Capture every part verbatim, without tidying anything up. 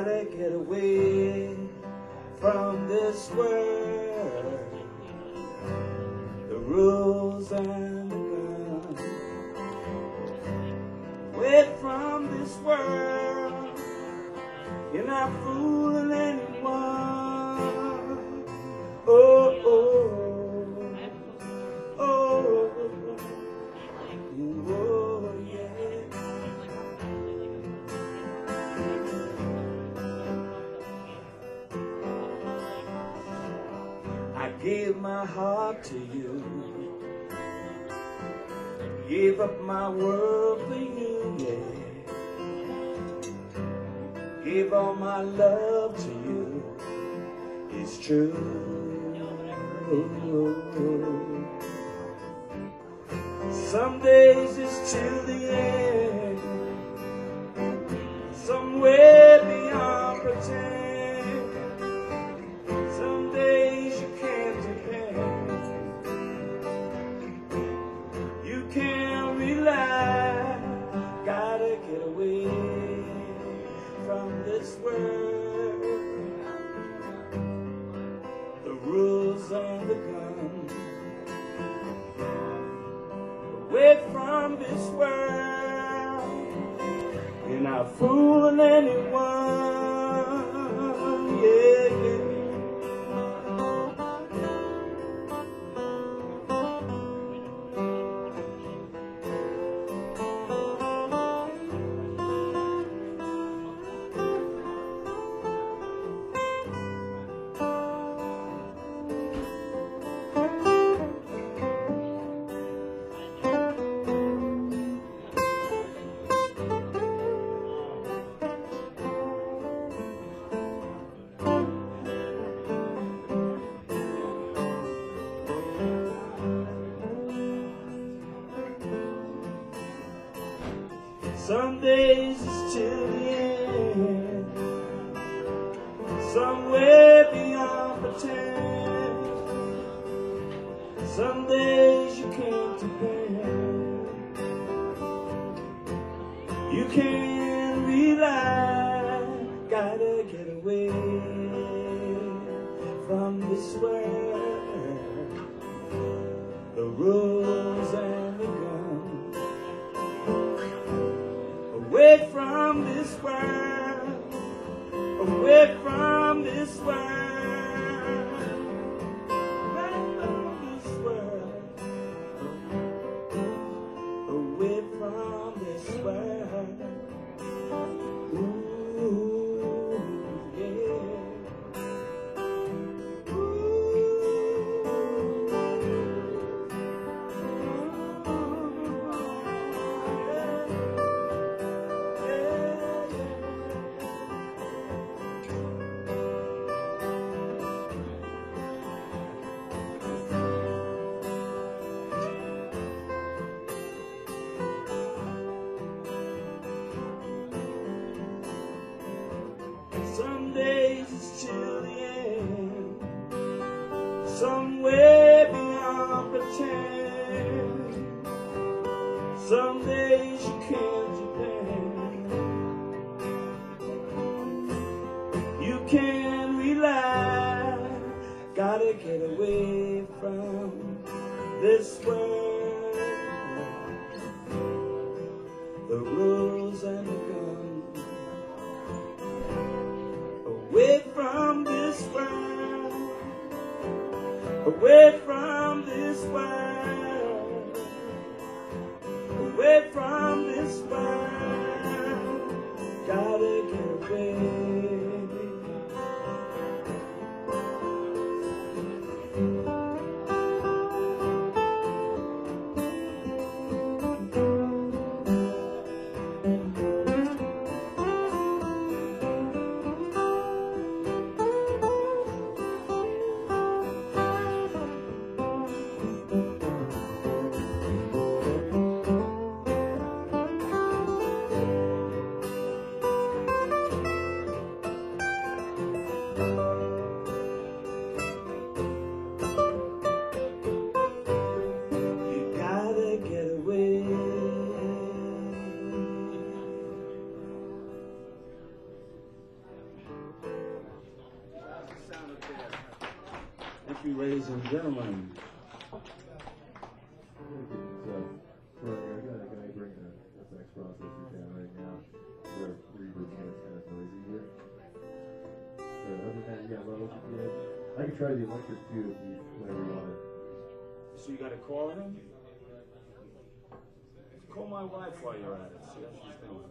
Gotta get away from this world, the rules and the gun. Away from this world, you're not fooling anyone. Oh, oh, oh, oh, yeah. I gave my heart to you, gave up my world for you, yeah. Gave all my love to you, it's true. Some days it's till the end, somewhere beyond pretend. Some days you can't depend, you can't rely. Gotta get away from this world, the rules and the gun. Away from this world, you're not fooling anyone, yeah, yeah. Some days it's till the end, somewhere beyond pretend. Some days you can't depend, you can't rely. Gotta get away from this world, the rules and the gun. Away from this world, away from this world, away from this world, away from this world. Ooh, yeah. Some days it's till the end, somewhere beyond pretend. Some days you can't depend, you can't rely. Gotta get away from this world, the rules and the gun. Away from this world, away from this world, away from this world. Gotta get away. ladies and gentlemen. So, I got a guy bringing a F X processor down right now. The reverb is kind of noisy here. But other than that, you got levels if you have. I can try the electric too if you, whenever you want it. So you got to call him? Call my wife while you're at it. See how she's doing.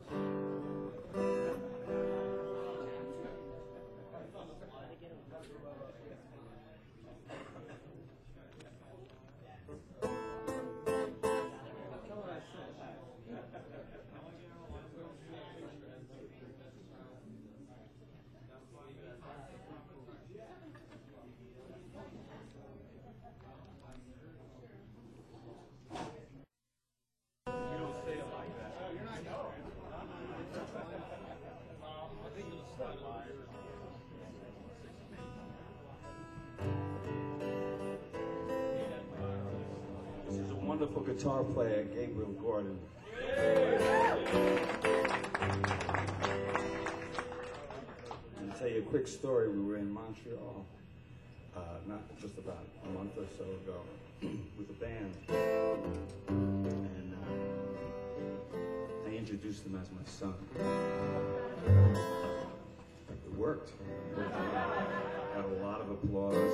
Wonderful guitar player, Gabriel Gordon. I'll tell you a quick story. We were in Montreal, uh, not just about a month or so ago, with a band. And uh, I introduced him as my son. It worked. It worked. Got a lot of applause.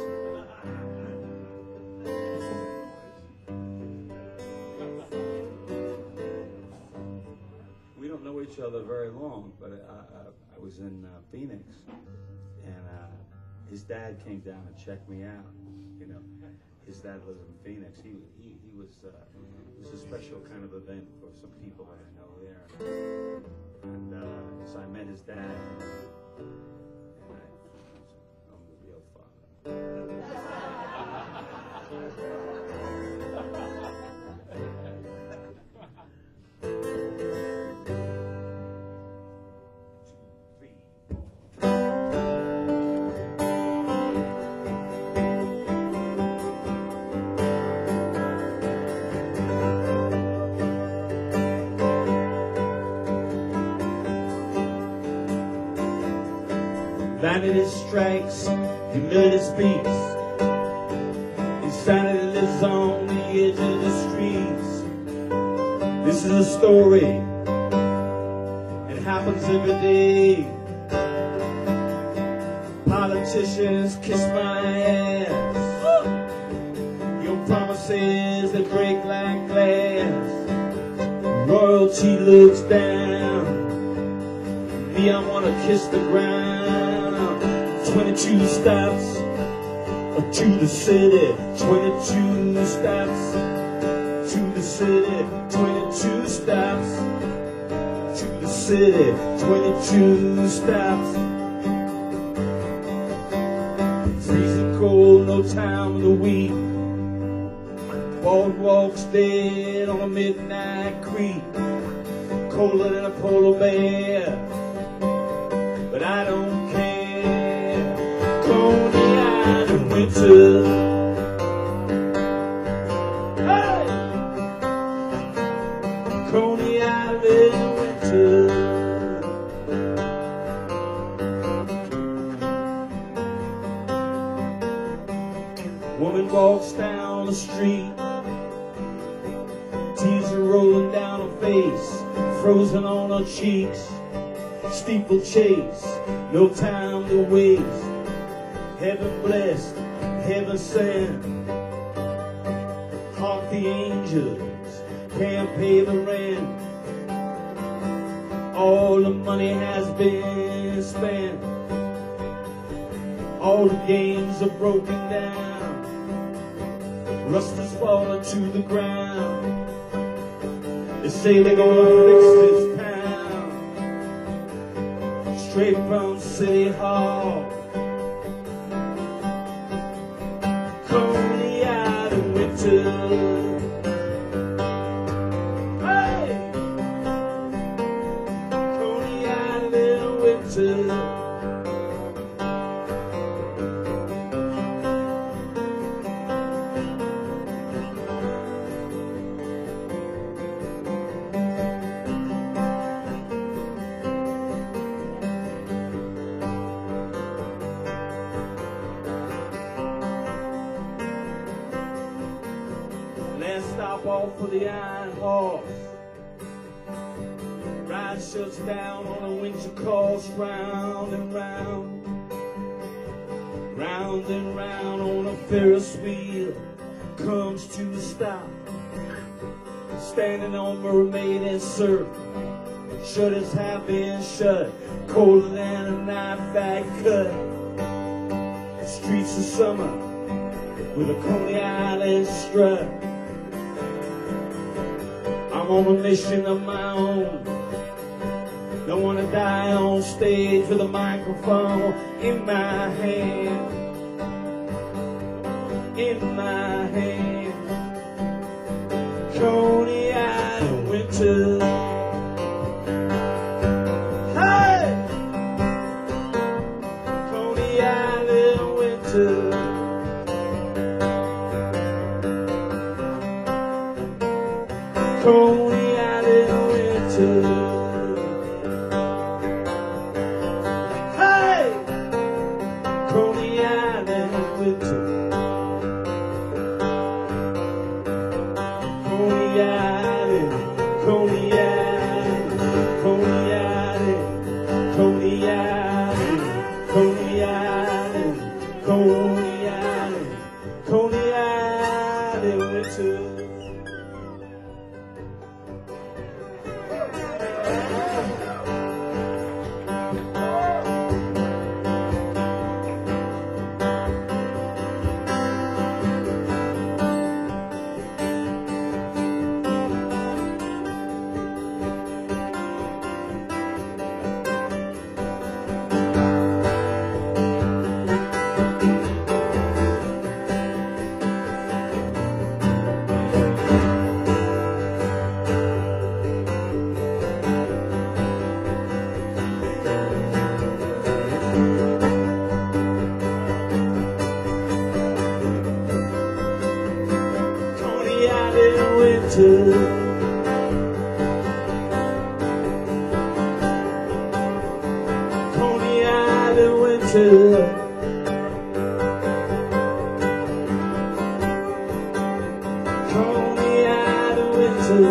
Know each other very long, but I, I, I was in uh, Phoenix, and uh, his dad came down and checked me out. You know, his dad lives in Phoenix. He he, he was uh, it was a special kind of event for some people that I know there, and uh, so I met his dad, and I, I'm the real father. Vanity strikes, humility speaks. Insanity lives on the edge of the streets. This is a story, it happens every day. Politicians kiss my ass. Your promises, they break like glass. Royalty looks down. Me, I wanna kiss the ground. Twenty-two steps to the city. Twenty-two steps to the city. Twenty-two steps to the city. Twenty-two steps. Freezing cold, no time of the week. Boardwalks dead on a midnight creek. Colder than a polar bear, but I don't care. Coney Island winter. Hey! Coney Island winter. Woman walks down the street. Tears are rolling down her face, frozen on her cheeks. Steeplechase, no time to waste. Heaven blessed, heaven sent. Hark the angels, can't pay the rent. All the money has been spent. All the games are broken down. Rust has fallen to the ground. They say they're gonna fix this town. Straight from City Hall. Coney Island winter. Hey! Coney Island winter. last stop off for the Iron Horse. Ride shuts down on a winter course, round and round, round and round on a Ferris wheel, comes to a stop. Standing on Mermaid and surf, shutters have been shut, colder than a knife back cut. Streets of summer with a Coney Island strut. I'm on a mission of my own. Don't want to die on stage with a microphone in my hand. In my hand. Coney Island winter. Hey! Coney Island winter. Coney Island winter. Hey! Coney Island winter. Coney Island, Coney Island, Coney Island, Coney Island, Coney Island, Coney Island, Coney Island winter. Coney Island winter. Coney Island winter. Coney Island winter.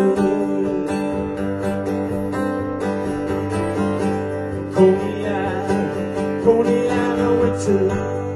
Coney Island, Coney Island winter.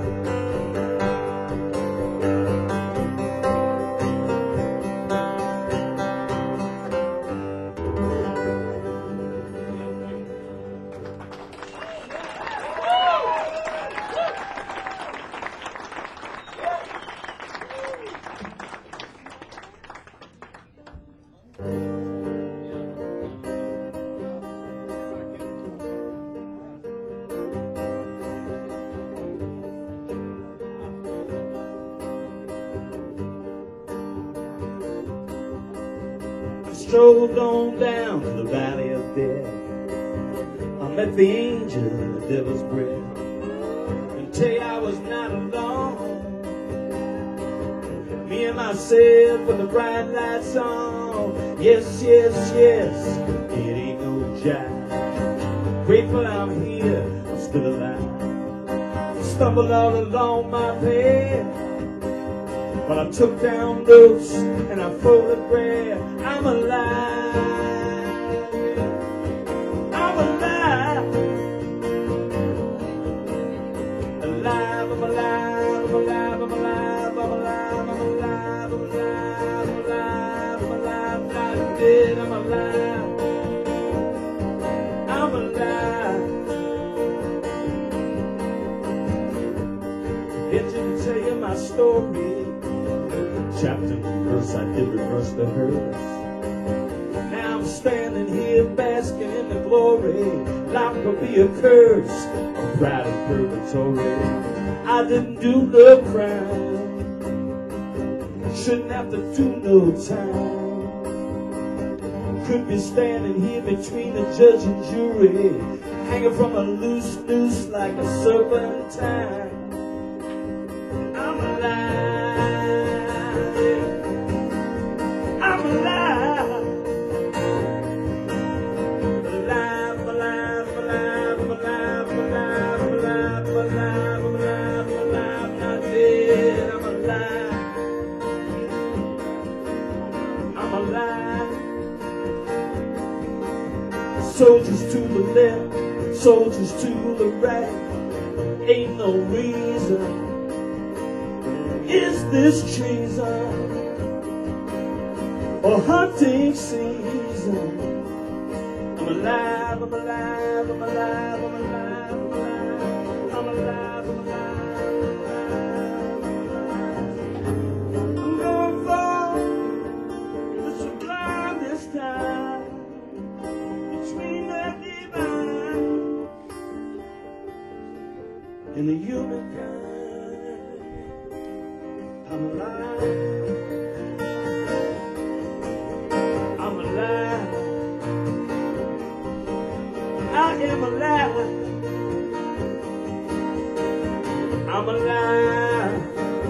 Strolled on down to the valley of death. I met the angel in the devil's breath. And tell you I was not alone. Me and myself with the bright lights on. Yes, yes, yes, it ain't no jive. Grateful I'm here, I'm still alive. Stumbled all along my path, but I took down notes and I photographed. I'm alive. I'm alive. Alive, I'm alive, I'm alive, I'm alive, I'm alive, I'm alive, I'm alive, I'm alive, I'm alive, not dead, I'm alive. I'm alive. It's to tell you my story. Chapter and verse, I did reverse the hearse. Now I'm standing here basking in the glory. Life could be a curse, I'm proud of purgatory. I didn't do no crime, shouldn't have to do no time. Could be standing here between the judge and jury, hanging from a loose noose like a serpentine. I'm alive. I'm alive. Alive, alive, alive, alive, alive, alive, alive, alive, alive, alive, not dead, I'm alive. Soldiers to the left, soldiers to the right. Ain't no reason. Is this treason or hunting season? I'm alive, I'm alive, I'm alive, I'm alive, I'm alive, I'm alive, I'm alive, I'm going for the sublime this time, between the divine and the humankind. I'm alive, I'm alive, I am alive, I'm alive,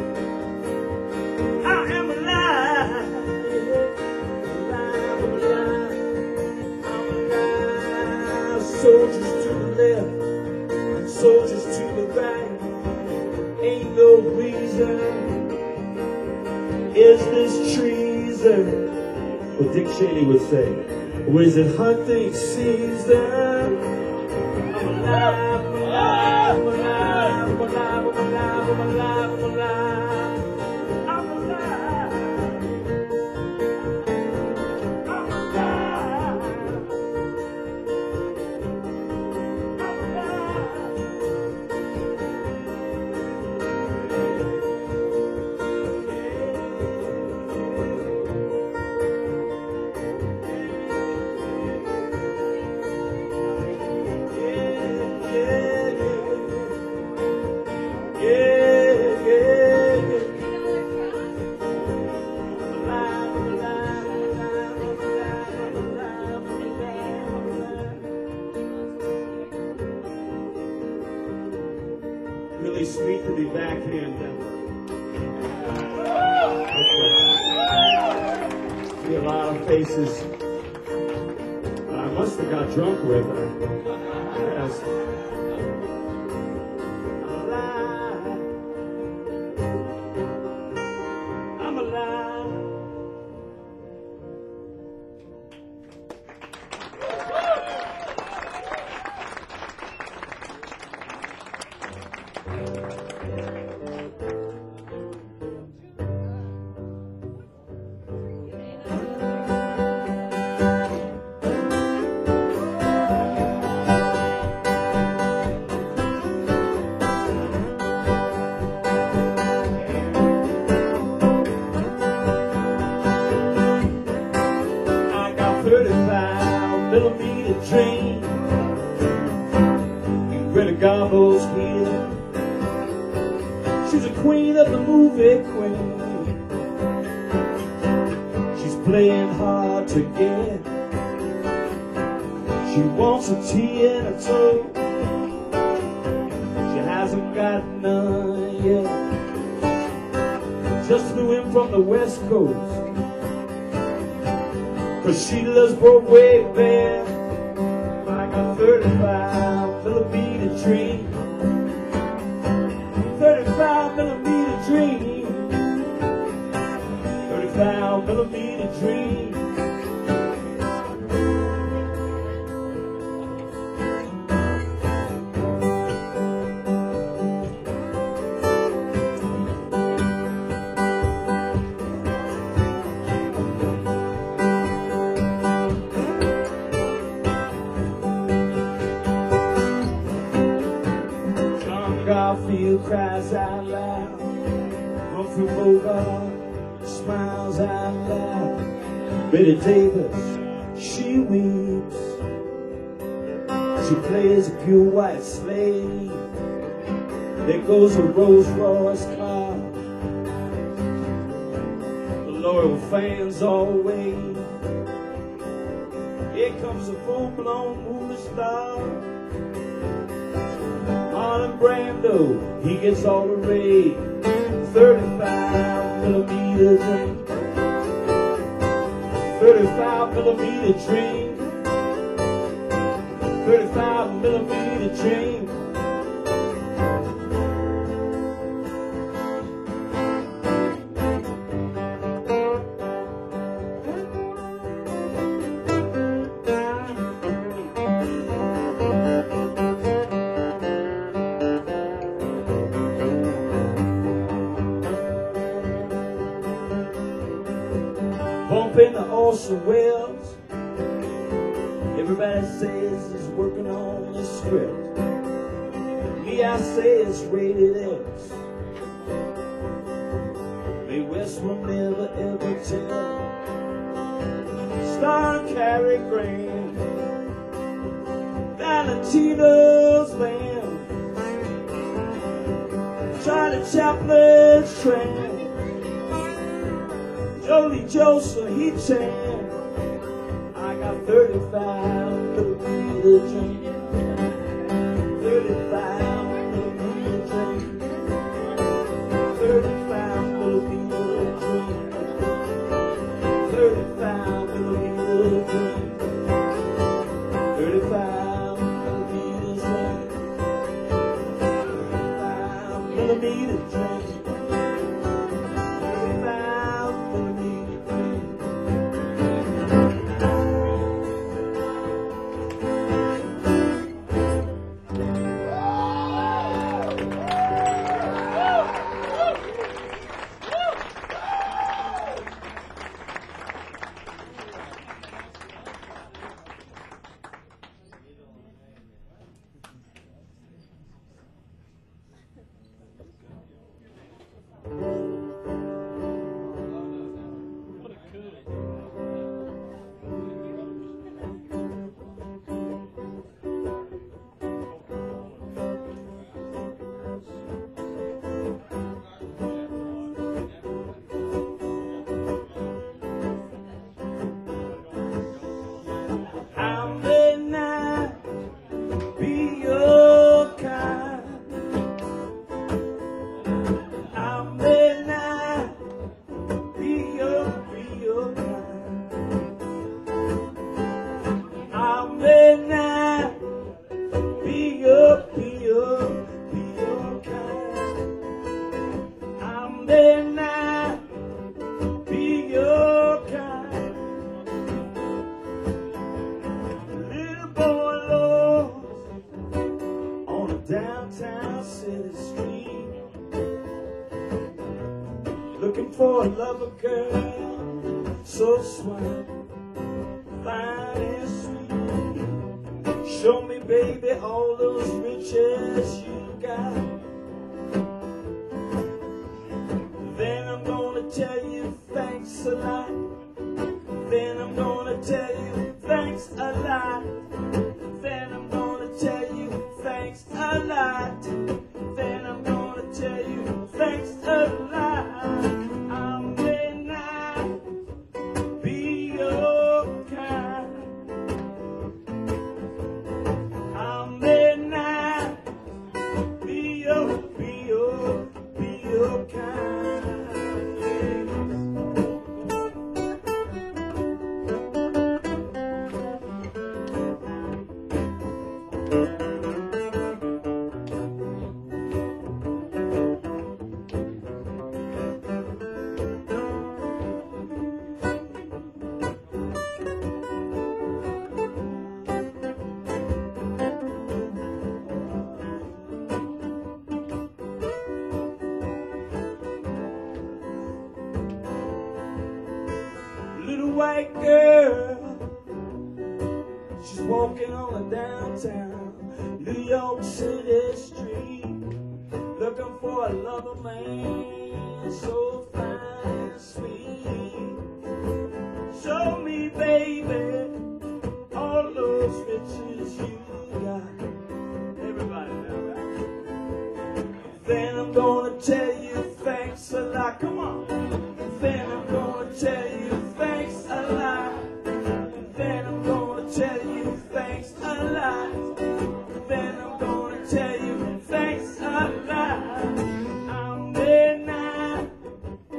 I am alive, alive, I'm alive, I'm alive. Soldiers to the left, soldiers to the right. Ain't no reason. Is this treason? What Dick Cheney would say. Or is it hunting season? I'm alive, I'm alive, I'm alive, I'm alive, I'm alive, I'm alive, I'm alive, I'm alive, I'm alive, I'm alive. Really sweet to be back here in Denver. See a lot of faces that I must have got drunk with. Yes. I'm alive. I'm alive. thirty-five millimeter dream. And Greta Garbo's here. She's a queen of the movie queen. She's playing hard to get. She wants a tea and a toast. She hasn't got none yet. Just flew in from the West Coast. Cause she loves Broadway band. Like a thirty-five millimeter dream. thirty-five millimeter dream. thirty-five millimeter dream. Garfield cries out loud. Humphrey Bogart smiles out loud. Betty Davis, she weeps. She plays a pure white slave. There goes a Rolls Royce car. The loyal fans all wave. Here comes a full-blown movie star. Marlon Brando, he gets all the rage. thirty-five millimeter dream. thirty-five millimeter dream. thirty-five millimeter dream. Pumping the ocean wells. Everybody says he's working on the script. Me, I say it's rated X. May West will never ever tell. Starring Cary Grant, Valentino's Band, Charlie Chaplin's Tramp, Jolie Joseph, he Chan. I got thirty-five millimeter drink, thirty-five millimeter drink, thirty-five millimeter drink, thirty-five millimeter drink, thirty-five millimeter drink, thirty-five millimeter drink. Downtown city street, looking for a lover girl, so sweet, fine and sweet. Show me, baby, all those riches you got. Then I'm gonna tell you thanks a lot. Then I'm gonna tell you thanks a lot. Then I'm gonna tell you thanks a lot. Then I'm gonna tell you thanks a lot. I may not be your kind. I may not be your, be your, be your kind. Little white girl, she's walking on a downtown New York City street, looking for a lover man so fine and sweet. Show me, baby, all those riches you got. Everybody now, right? Then I'm gonna tell you thanks a lot. Come on. Then I'm gonna tell you thanks a lot. Then I'm gonna tell you thanks a lot. Then I'm gonna tell you thanks a lot. I may not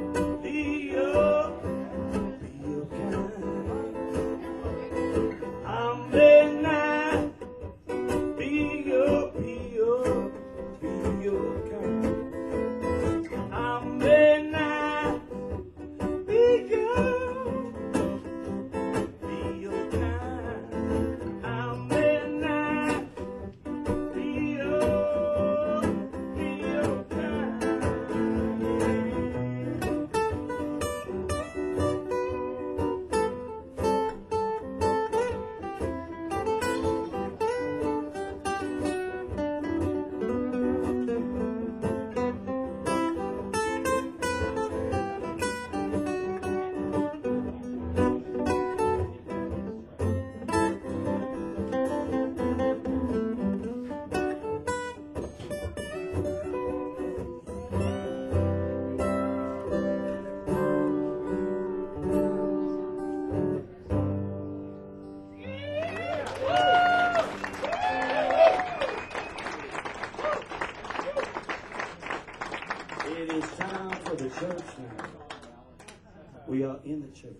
We are in the church.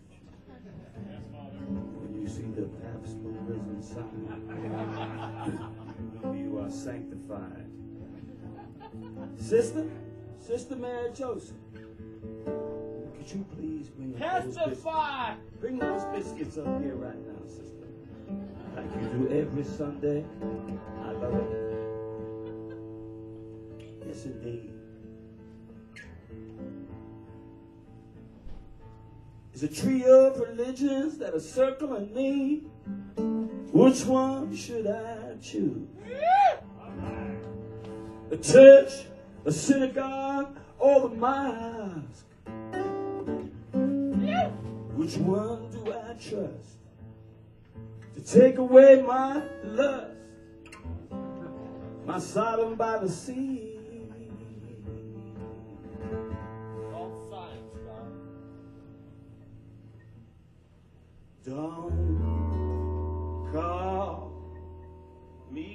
When you see the baptismal risen sign, you are sanctified. Sister, Sister Mary Joseph, could you please bring those biscuits, bring those biscuits up here right now, sister? Like you do every Sunday. I love it. Yes, indeed. There's a trio of religions that are circling me. Which one should I choose? The church, the synagogue, or the mosque? Which one do I trust to take away my lust, my Sodom by the sea? Don't call me.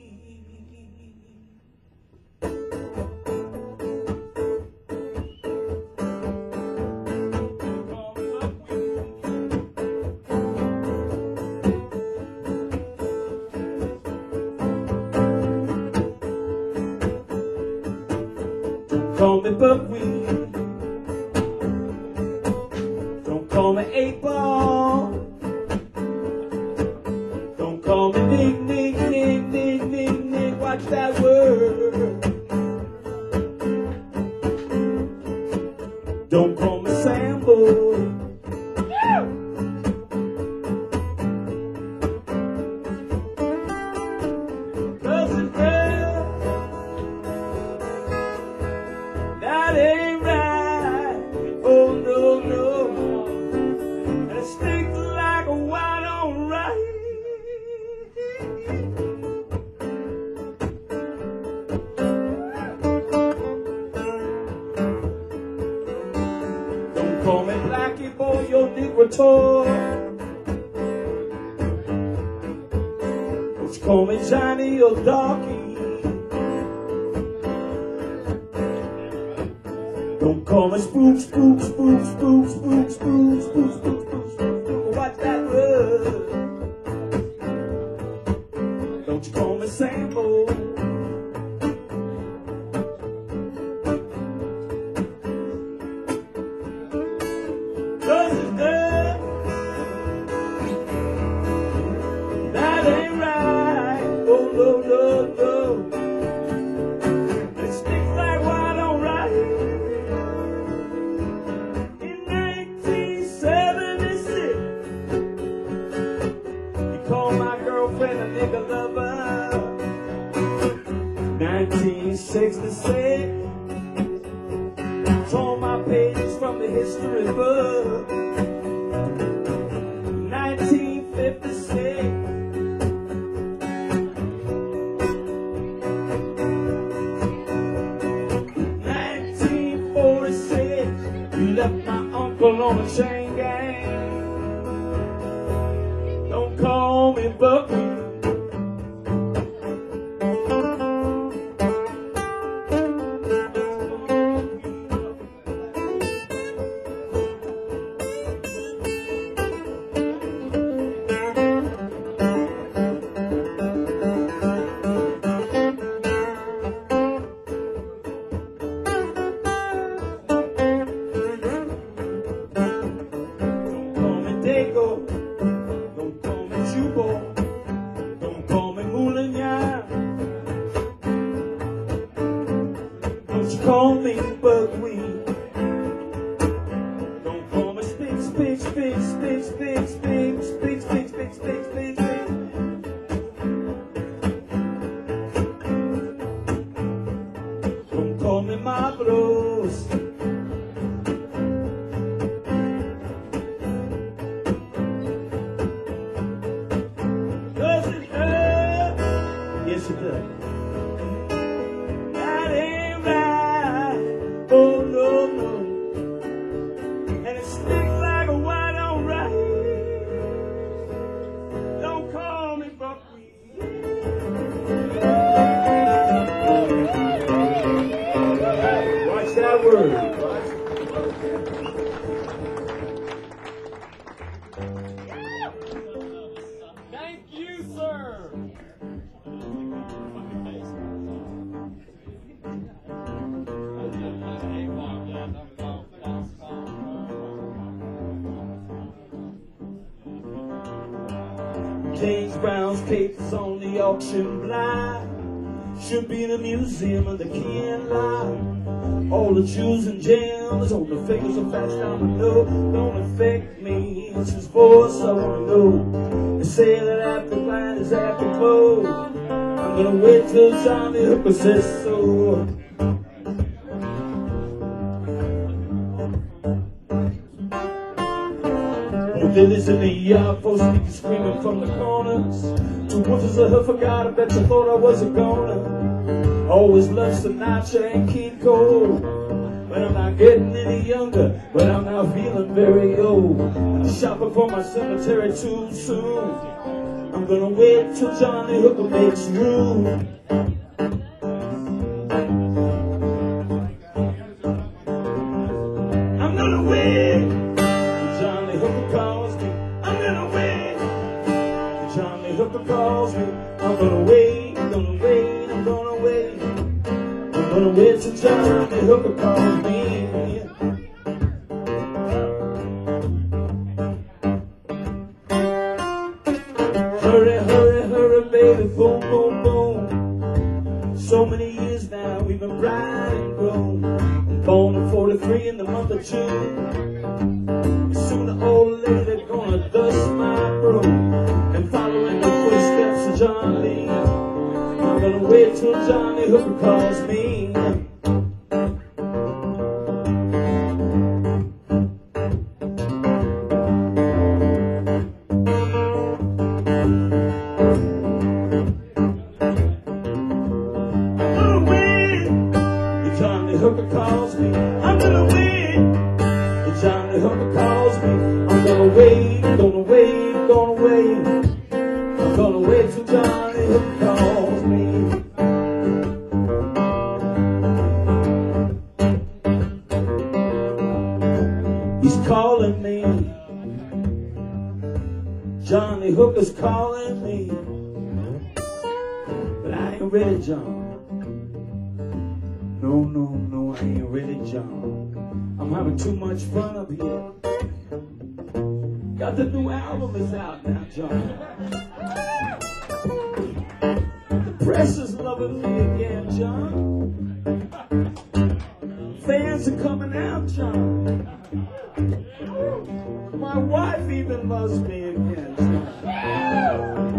Don't call me buckwheat. Don't call me eight ball. Don't call me Nick, Nick, Nick, Nick, Nick, Nick. Watch that word. Don't call me Sambo. Cause it's there. That ain't right. Oh no, no. And it stinks like a white on rice. Don't call me Blackie boy, your Negro toy. Don't you call me Johnny or Darky. Don't call me spook, spook, spook, spook, spook, spook, spook, spook, spook, spook. Watch that word. Don't you call me Sambo. Cause it's there. That ain't right. Oh no, no, no. It stinks like white on rice. In nineteen seventy-six, you called my girlfriend a nigga lover. nineteen sixty-six, tore my pages from the history book. nineteen fifty-six, nineteen forty-six, you left my uncle on a chain gang. Don't call me Buckwheat. Don't call me Dago. Don't call me Chubo. Don't call me Moulignan. Don't you call me Buckwheat. Don't call me Spig, Spig, Spig, Spig, Spig, Spig, Spig, Spig, Spig, Spig, Spig, Spig. Don't call me Marvelous. Cause it's her. Yes, it does. That ain't right. Oh, no, no. And it stinks like a white on rice. James Brown's papers on the auction block. Should be in a museum of the key and lock. All the jewels and gems on the fingers of fast down the low. Don't affect me, it's his voice I wanna know. They say that after blind is after bold. I'm gonna wait till Johnny Hooker says so. Lilies in the yard, folks speaking, screaming from the corners. Two winters of her forgot, I bet you thought I wasn't gonna. Always loved Sinatra and King Cole. But I'm not getting any younger, but I'm now feeling very old. I'm shopping for my cemetery too soon. I'm gonna wait till Johnny Hooker makes room. I'm gonna wait till Johnny Hooker calls me. I'm gonna wait till Johnny Hooker calls me. I'm gonna wait, I'm gonna wait, I'm gonna wait. I'm gonna wait till Johnny Hooker calls me. Hurry, hurry, hurry, baby, boom, boom, boom. So many years now we've been bride and grown. I'm born in forty-three in the month of June. Soon the old lady gonna dust my broom. And following the footsteps of John Lee, I'm gonna wait till Johnny Hooker calls me. Johnny Hooker calls me, I'm gonna wait. If Johnny Hooker calls me, I'm gonna wait, gonna wait, gonna wait. I'm gonna wait till Johnny Hooker calls me. He's calling me. Johnny Hooker's calling me. But I ain't ready, John. No, no, no, I ain't ready, John. I'm having too much fun up here. Got the new album is out now, John. The press is loving me again, John. Fans are coming out, John. My wife even loves me again, John.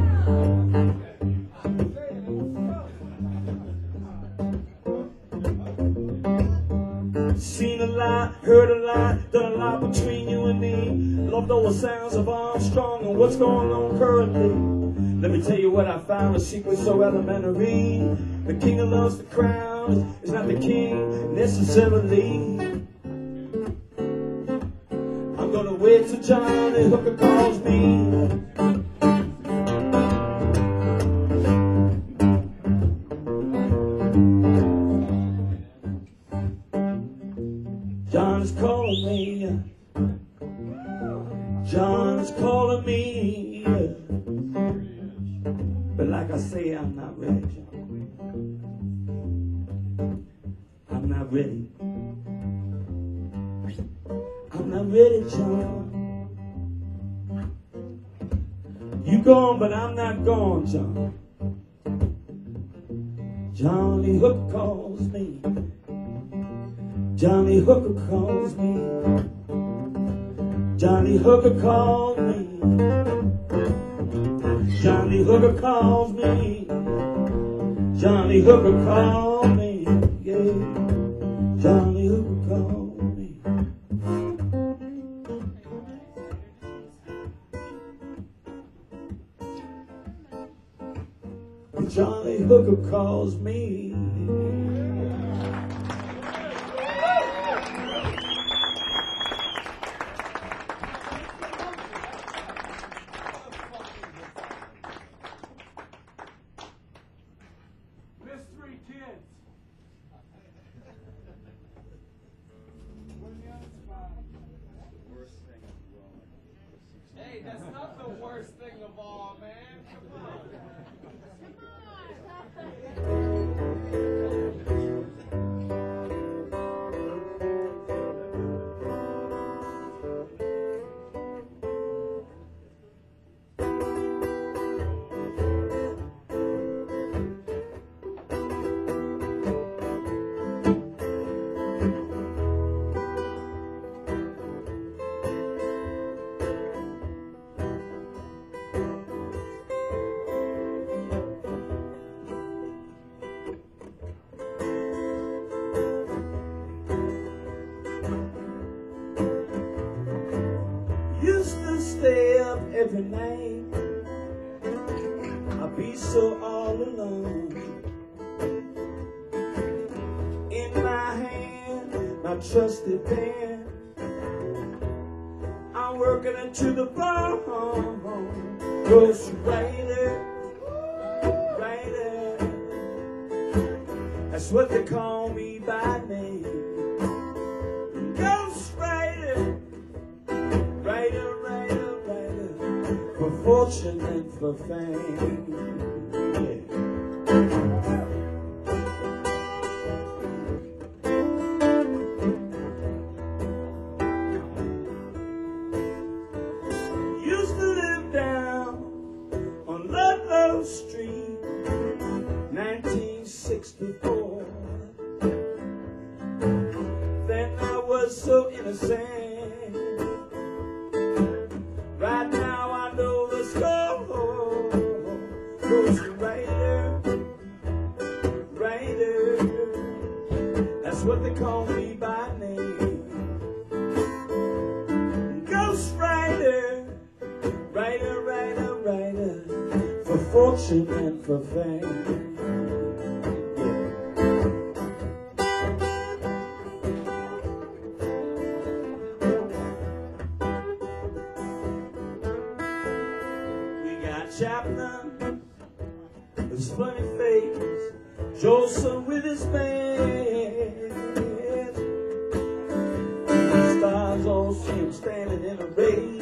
Seen a lot, heard a lot, done a lot between you and me. Loved all the sounds of Armstrong and what's going on currently. Let me tell you what I found, a secret so elementary. The king who loves the crown is not the king necessarily. I'm gonna wait till Johnny Hooker calls me. John's calling me. John's calling me. But like I say, I'm not ready, John. I'm not ready. I'm not ready, John. You gone, but I'm not gone, John. Johnny Hooker calls me. Johnny Hooker calls me. Johnny Hooker calls me. Johnny Hooker calls me. Johnny Hooker calls me. Yeah. Johnny Hooker calls me. Johnny Hooker calls me. Hey, that's not the worst thing of all, man. Come on. to stay up every night. I'd be so all alone. In my hand, my trusty pen, I'm working it to the bone. Ghost writer, writer, that's what they call me by name. Ghost writer, writer, writer, writer, for fortune and for fame. Yeah. Street, nineteen sixty-four. Then I was so innocent. Right now I know the score. Ghost writer, writer, that's what they call me by name. Ghost writer, writer, writer, writer, for fortune and for fame. Yeah. We got Chaplin with his funny face, Jolson with his band. The stars all see him standing in a race.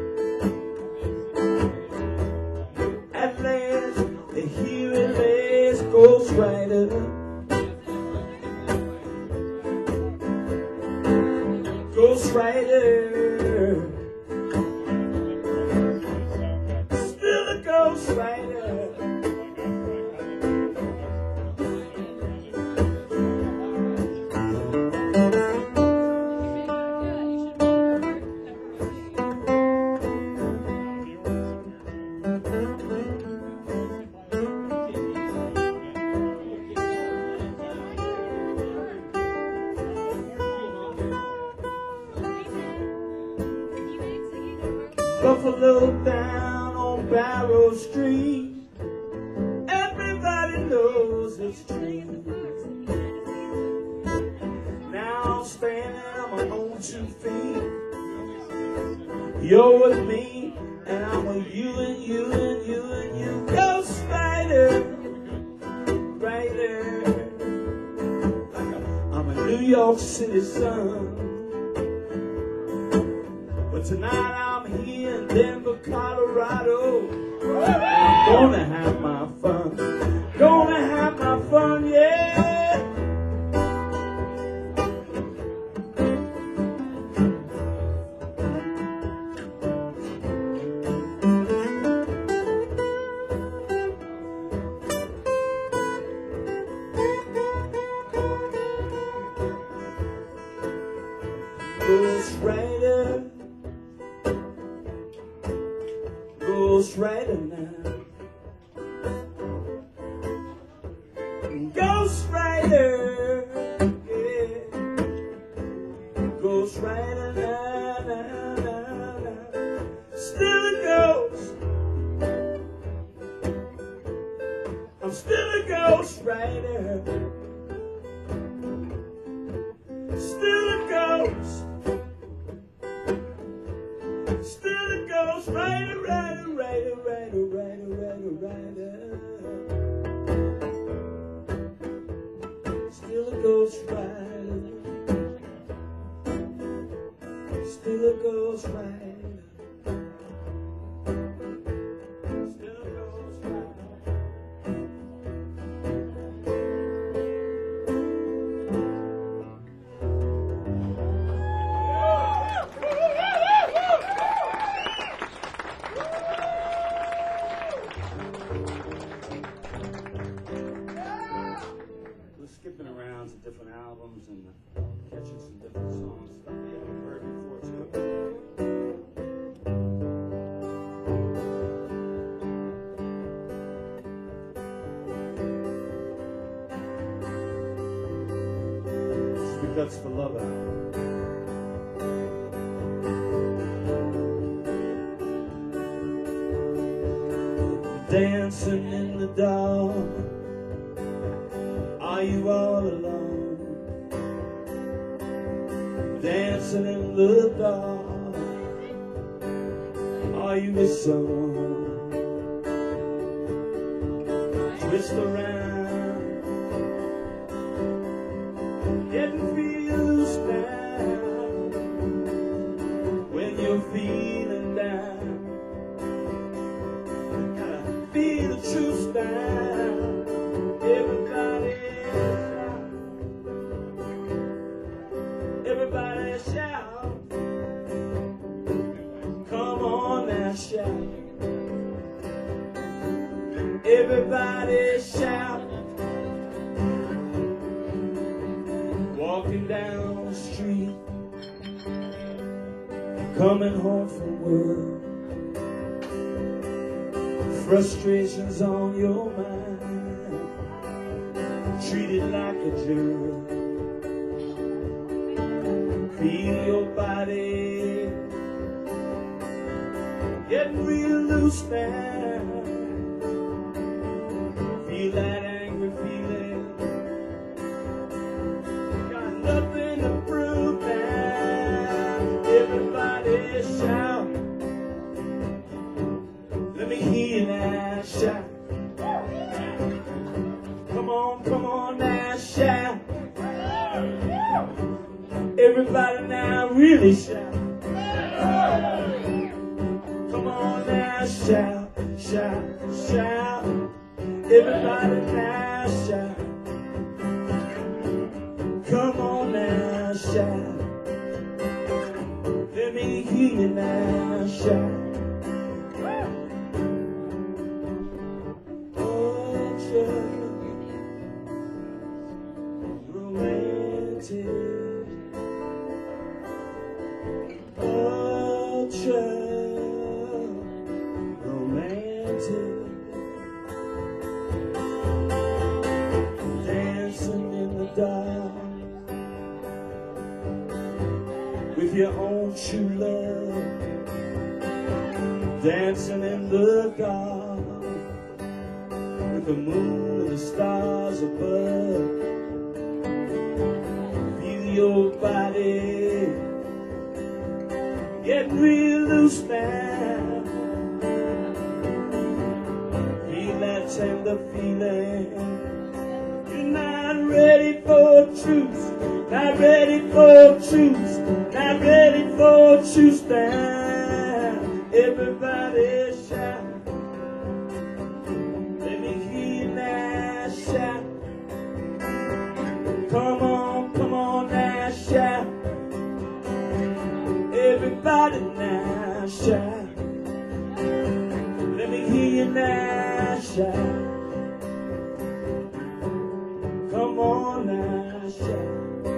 Ghost writer, ghost writer, still a ghost writer. Buffalo down on Barrow Street, everybody knows it's true. Now I'm standing on my own two feet. You're with me, and I'm with you and you and you and you. Ghost writer, writer, like I'm a New York City son. But tonight I'm here in Denver, Colorado. I'm gonna have my fun. Gonna have my fun, yeah. Ghost writer, ghost writer now. Ghost writer, yeah. Ghost writer now, now, now, now. Still a ghost. I'm still a ghost writer. Still a ghost. Still a ghost writer, writer, writer, writer, writer, writer, writer. Still a ghost writer. Still a ghost writer. Still a ghost writer. Skipping around to different albums and catching some different songs, stuff we haven't heard before too. This is the Guts for Love album. dancing in the dark. Are you all alone? Dancing in the dark. Are you with someone? Twist around, getting real loose now. When you're feeling down, gotta feel the truth now. Everybody shout, everybody shout. Come on now, shout. Everybody shout. Walking down the street, coming home from work, frustrations on your mind, treated like a jerk. Feel your body getting real loose now. Feel that angry feeling, got nothing to prove now. Everybody shout, let me hear you now shout. Come on, come on now shout. Everybody now really shout. Come on now shout, shout, shout. Everybody now shout. Come on now shout. Let me hear you now shout. Oh, just romantic. Oh, just romantic. With your own true love, dancing in the dark, with the moon and the stars above. Feel your body getting real loose now. Feel that tender feeling. You're not ready for truth. Not ready for truth, not ready for truth now. Everybody shout, let me hear you now shout. Come on, come on now shout. Everybody now shout. Let me hear you now shout. Come on now shout.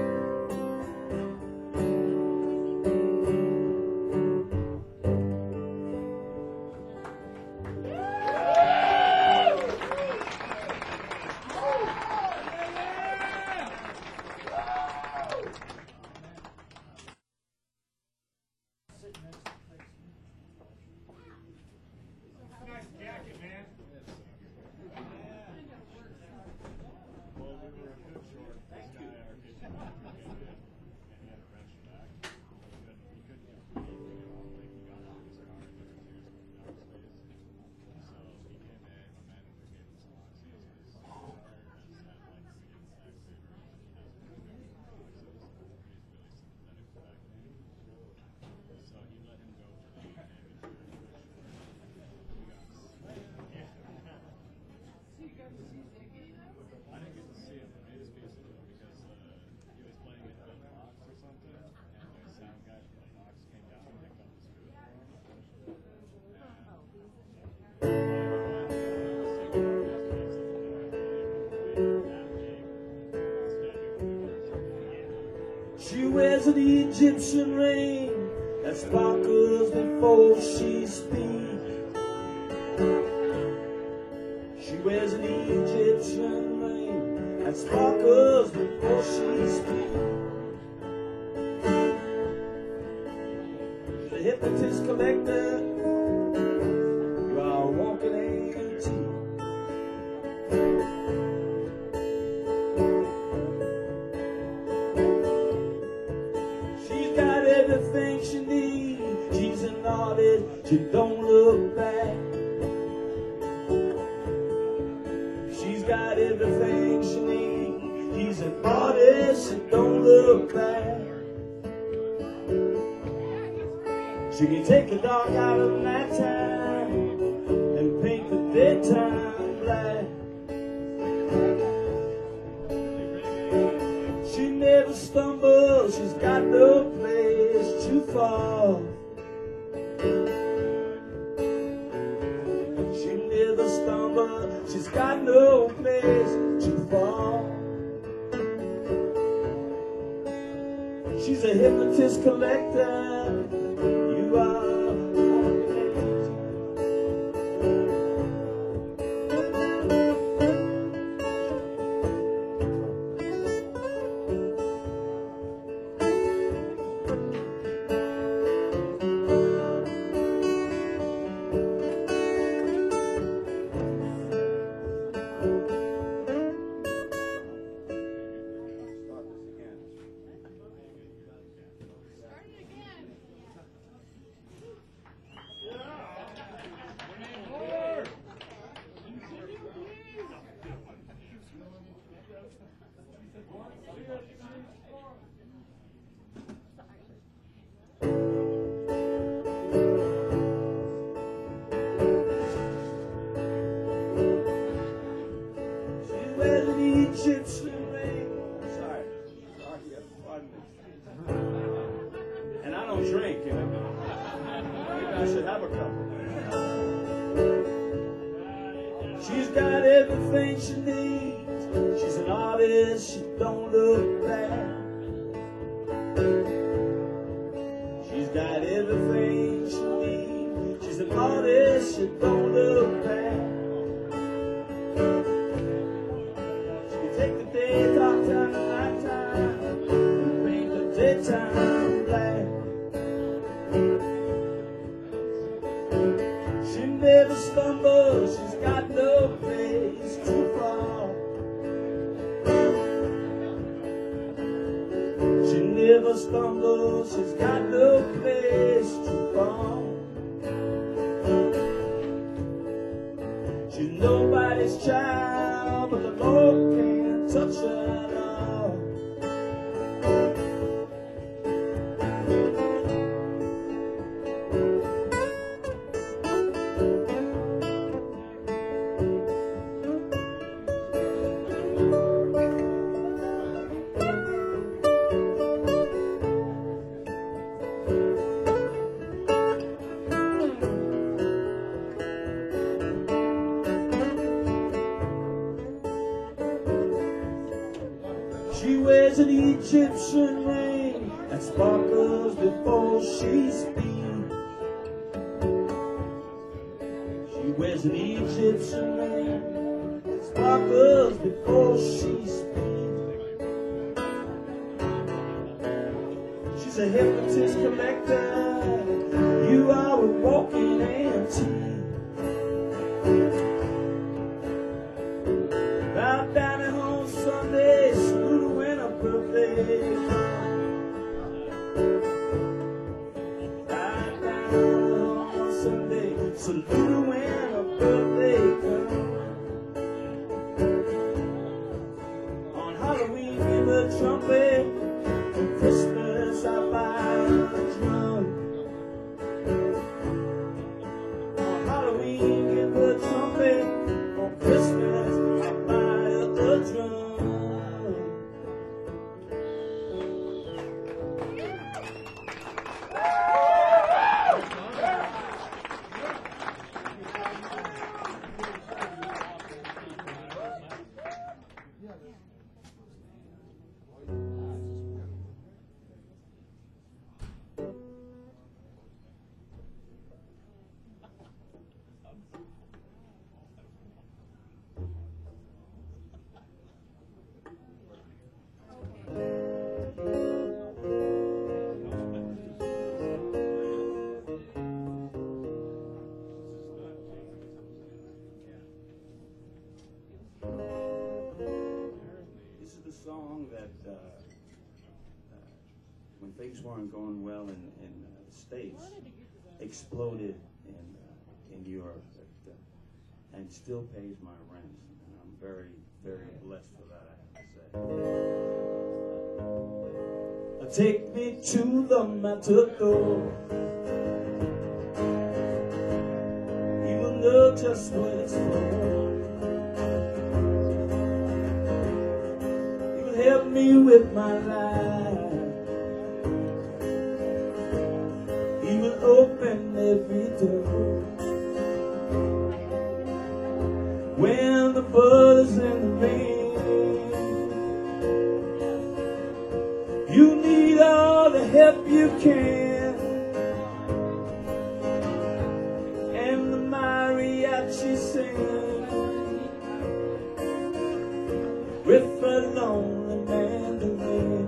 She wears an Egyptian ring that sparkles before she speaks. She wears an Egyptian ring that sparkles before she speaks. She's a hypnotist collector. You are a walking A T artist, she don't look back. She's got everything she needs. He's an artist, she don't look back. She can take the dark out of the nighttime and paint the daytime black. She never stumbles, she's got no place to fall. She never stumbles, she's got no place to fall. She's a hypnotist collector. You are Egyptian ring. Sorry. Sorry, yeah, pardon me. And I don't drink, you know. Maybe I should have a couple. She's got everything she needs. She's an artist, she don't look back. She's got everything she needs. She's an artist, she don't look back. Take the day, dark time, and night time, and paint the daytime black. She never stumbles, she's got no place to fall. She never stumbles, she's got no place to fall. She's nobody's child, but the Lord can't touch her at all. She wears an Egyptian ring that sparkles before she speaks. She wears an Egyptian ring that sparkles before she speaks. She's a hypnotist collector. You are a walking antique. Bow down at home Sunday, salute when her birthday comes. Bow down on Sunday, salute when her birthday comes. On Halloween, give a trumpet. For Christmas, I buy a drum. On Halloween, give a trumpet. For Christmas, I buy a drum. This is the song that uh, uh, when things weren't going well in, in uh, the States, exploded in uh, in Europe, but, uh, and still pays my rent. And I'm very, very blessed for that, I have to say. Take me to the matador. He will know just what it's for. He will help me with my life. He will open every door. When the buzz and the rain, you need all the help you can. And the mariachi sing with a lonely mandolin.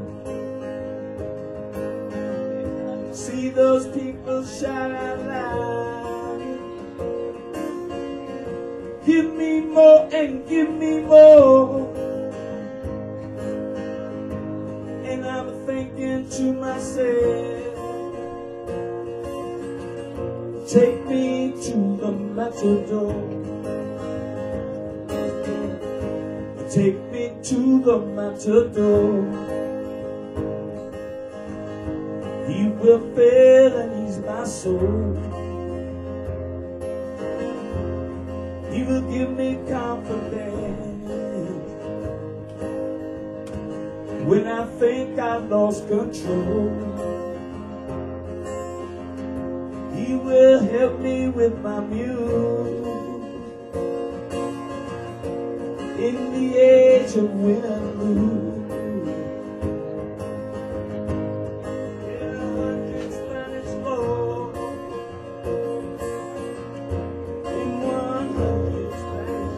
See those people shout out loud, give me more and give me more. And I'm thinking to myself, take me to the matador. Take me to the matador. He will fill and ease my soul. He will give me confidence when I think I've lost control. He will help me with my muse in the age of win and lose. In a hundred Spanish floors, in one hundred Spanish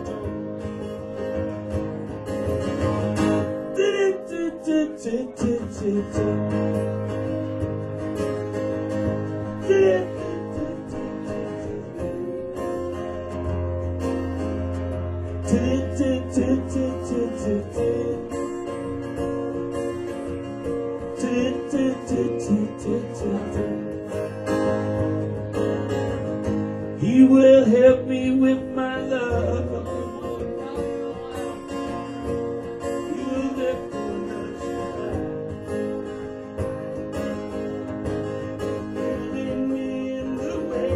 He will help me with my love. He will lift the lead me in the way.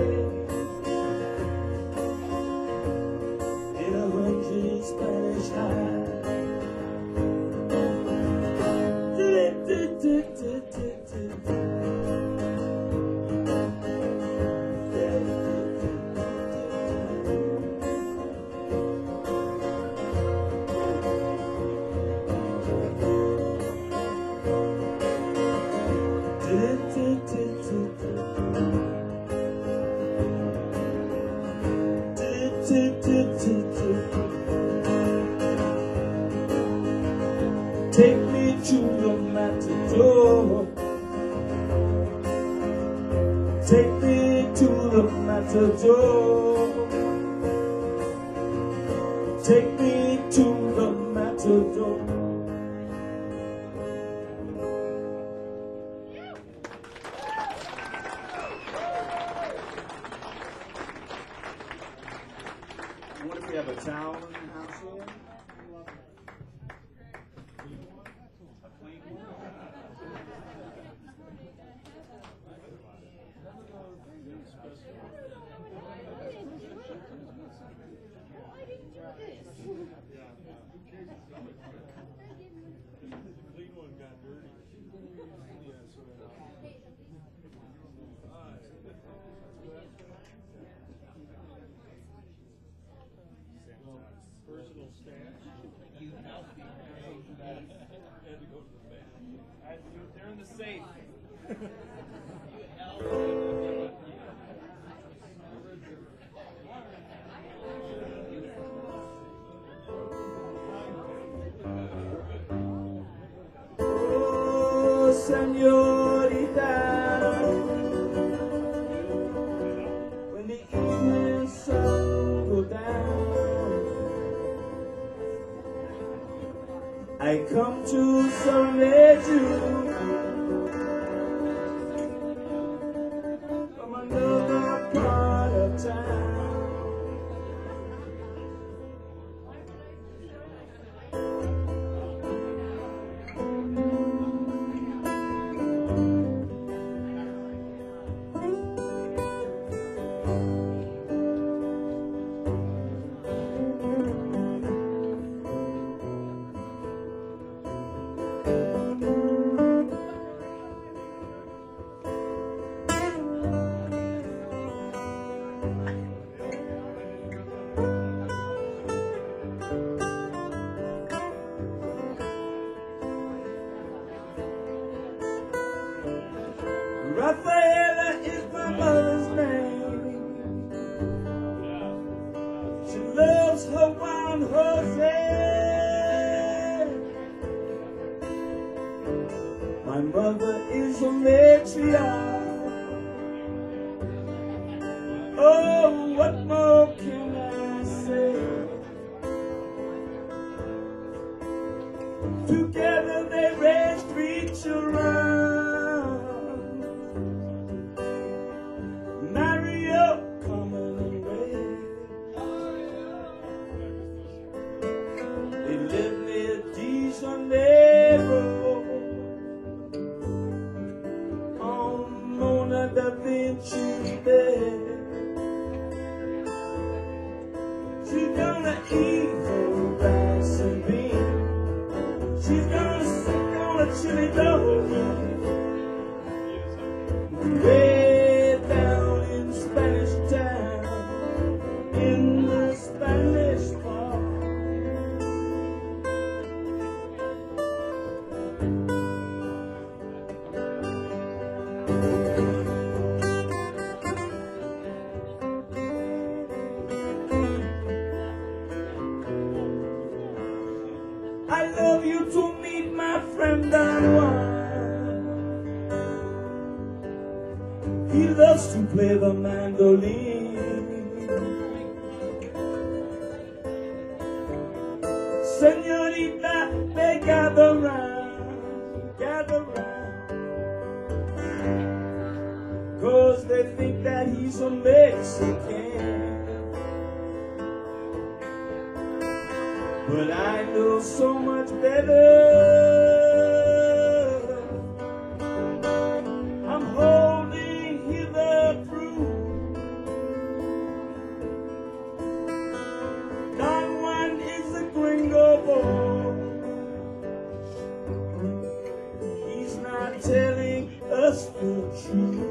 In a hundred Spanish high. Take me to the matador. Take me to the matador. Take me to the matador. What if we have a towel in the house here? Personal stash. You helped me. Had to go to the bank. I had to do it there in the safe. You helped me. Oh, señorita, when the evening sun goes down, I come to serenade you from another Montreal. Oh, what more can I say? Together they raised three children. Mario, Carmen, and Ray. They lived near Dijon, on Mona da Vinci's bed. She's gonna eat her rice and beans. She's gonna suck on a chili dog. Way down in Spanish town, in the Spanish farm. I love you to meet my friend Don Juan. He loves to play the mandolin. Señorita, they gather round, gather round, 'cause they think that he's a Mexican. But I know so much better. I'm holding hitherthrough. Don Juan is a gringo boy. He's not telling us the truth,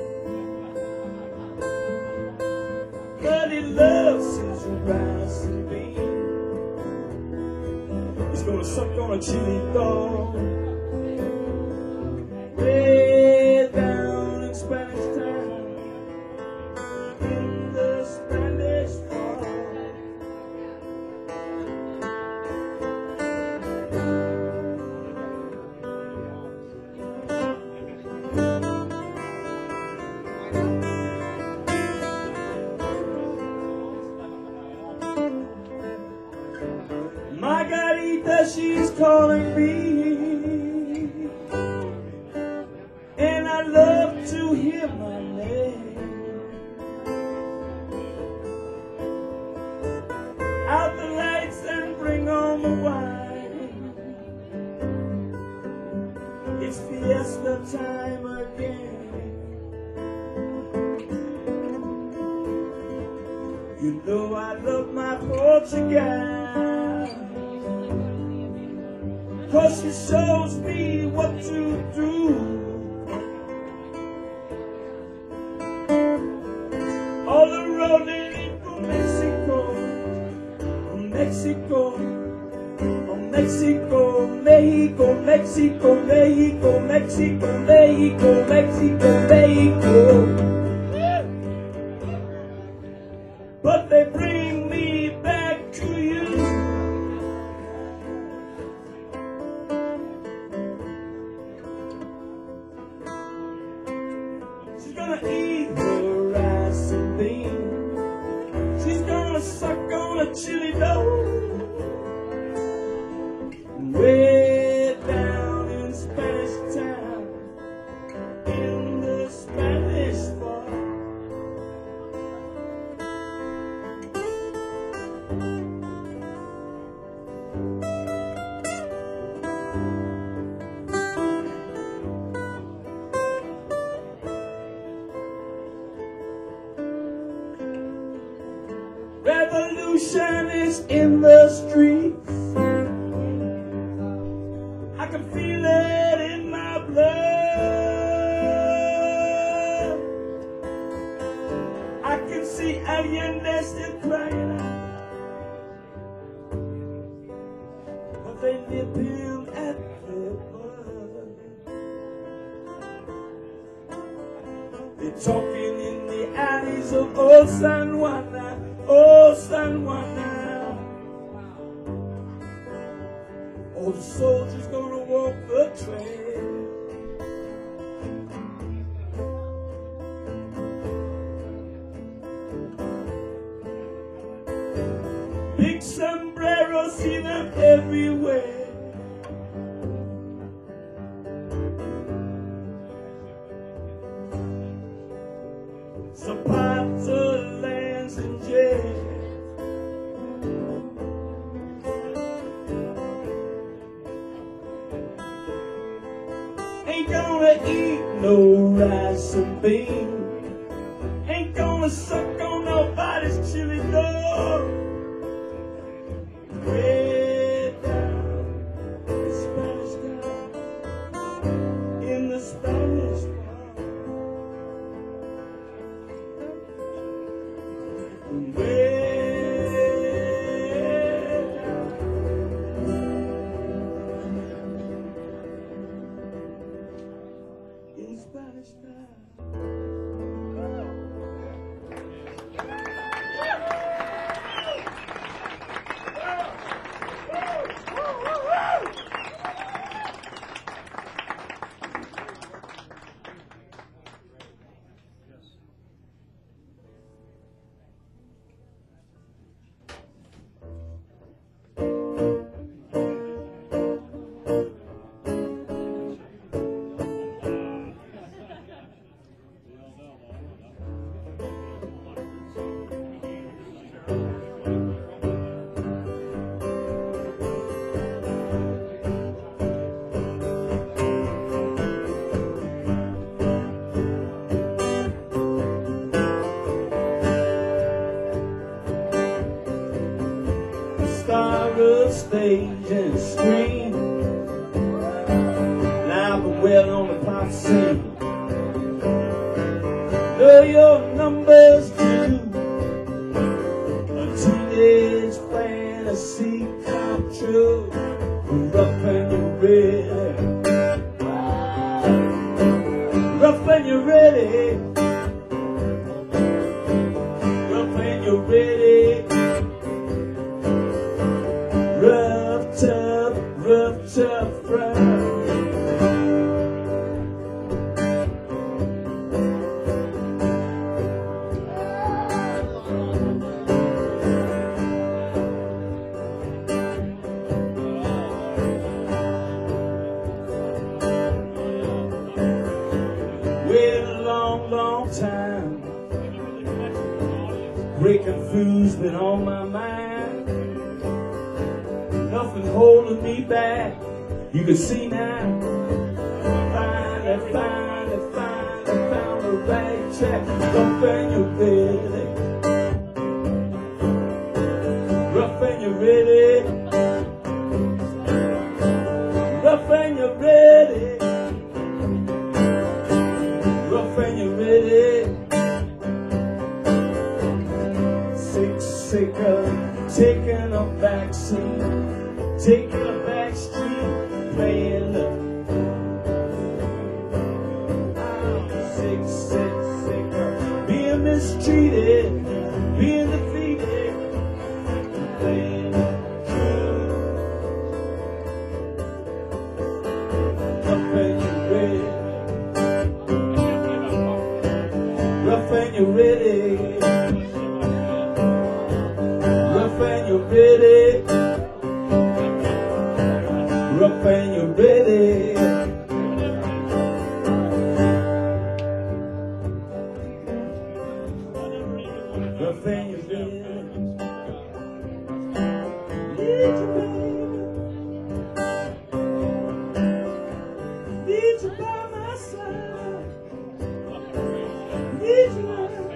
but he loves his rice and beans. He's gonna suck on a chili dog. Way down in Spanish town, in the Spanish farm. Margarita, she's calling me, and I love to hear my name. Out the lights and bring on the wine. It's fiesta time again. You know I love my Portugal, 'cause she shows me what to do. All the road leading to Mexico, Mexico, oh Mexico, Mexico, Mexico, Mexico, Mexico, Mexico, Mexico, Mexico. But they bring me back to you. She's gonna eat her rice and beans. She's gonna suck on a chili dog. Way down in Spanish town, in the Spanish farm. Revolution is in the streets. I can feel it in my blood. I can see Allende still crying out, but they nip him at the bud. They're talking in the alleys of old San Juan. Oh, San Juan now. All the soldiers gonna walk the trail. everywhere. So pots of lands and jazz. Ain't gonna eat no rice and beans. Ain't gonna suck on nobody's chili dog. Way down in Spanish Town, in the Spanish Town. Way down in Spanish Town. Started stage and screen. Now the well on the pop scene. Know your numbers too. A teenage fantasy come true. Rough and you're ready. Rough and you're ready. Rough and you're ready. Rough, tough, rough, tough, rough. Waited a long, long time. Breaking food's been on my mind. Nothing holding me back. You can see now. Finally, finally, finally found the right track. Rough and you're ready. Rough and you're ready. Rough and you're ready. Rough and you're ready. Sick, sicker, taking a backseat. Taking a back street, playing up. I'm sick, sick, sick of being mistreated, being defeated, playing up. Rough and you're ready. Rough and you're ready. Rough and you're ready. Rough and you're ready. Rough and you're ready. Need you, baby. Need you by my side. Need you.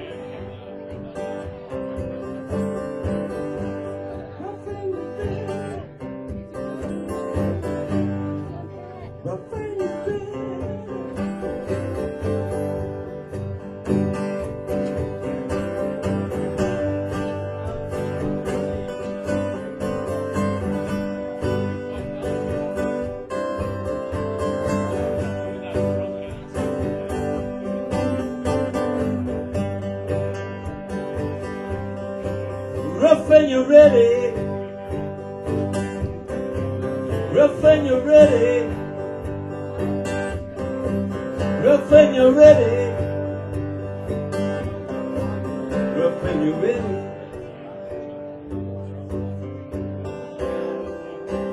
Rough and you're ready. Rough and you're ready. Rough and you're ready. Rough and you're ready. Rough and you're ready. Rough and you're ready.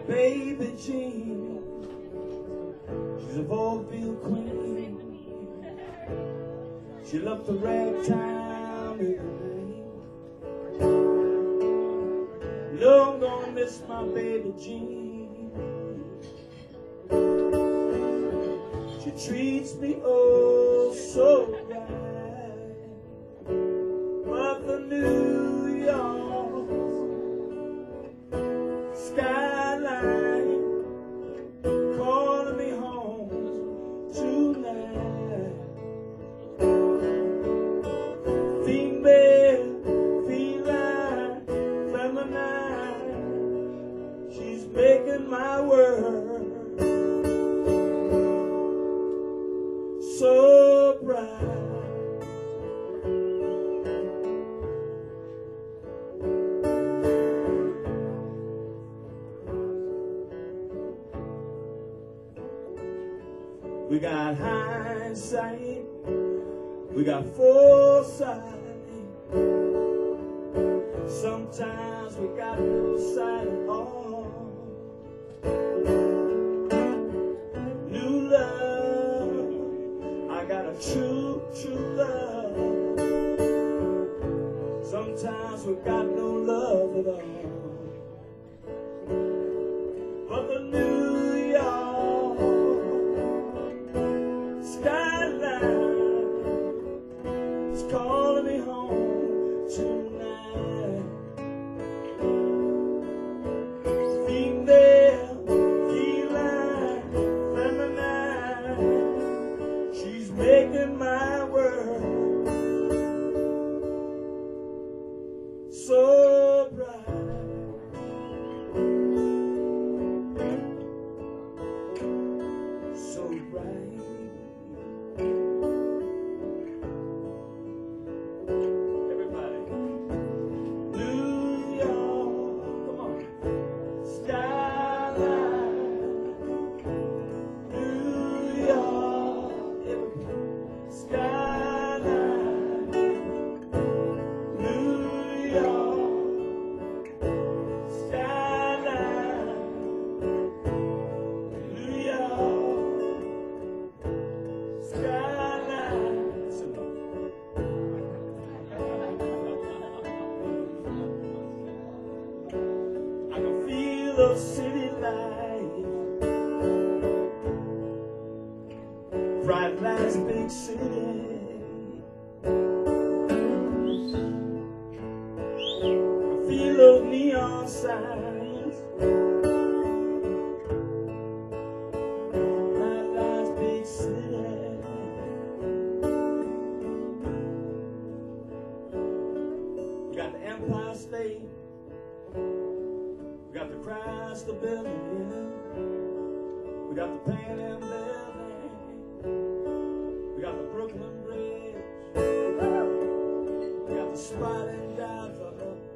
Baby Jean, she's a vaudeville queen. She loved the ragtime in the rain. No, I'm gonna miss my baby Jean. She treats me oh so right. But the New York skyline calling me home tonight. Female, feline, feminine, she's making my world so bright. We got hindsight, we got foresight. Sometimes we got no sight at all. New love, I got a true, true love. Sometimes we got no love at all. But the New York skyline is calling me home tonight. Female, feline, feminine, she's making my world so bright. So bright. Everybody. New York, come on. Skyline. New York, everybody. Skyline. New York. Skyline. New York. Skyline. I can feel the city lights, bright lights, big city. I feel those neon signs, bright lights, big city. We got the Empire State, we got the Chrysler Building, we got the Pan Am Building, we got the Brooklyn Bridge, we got the Spot and Java,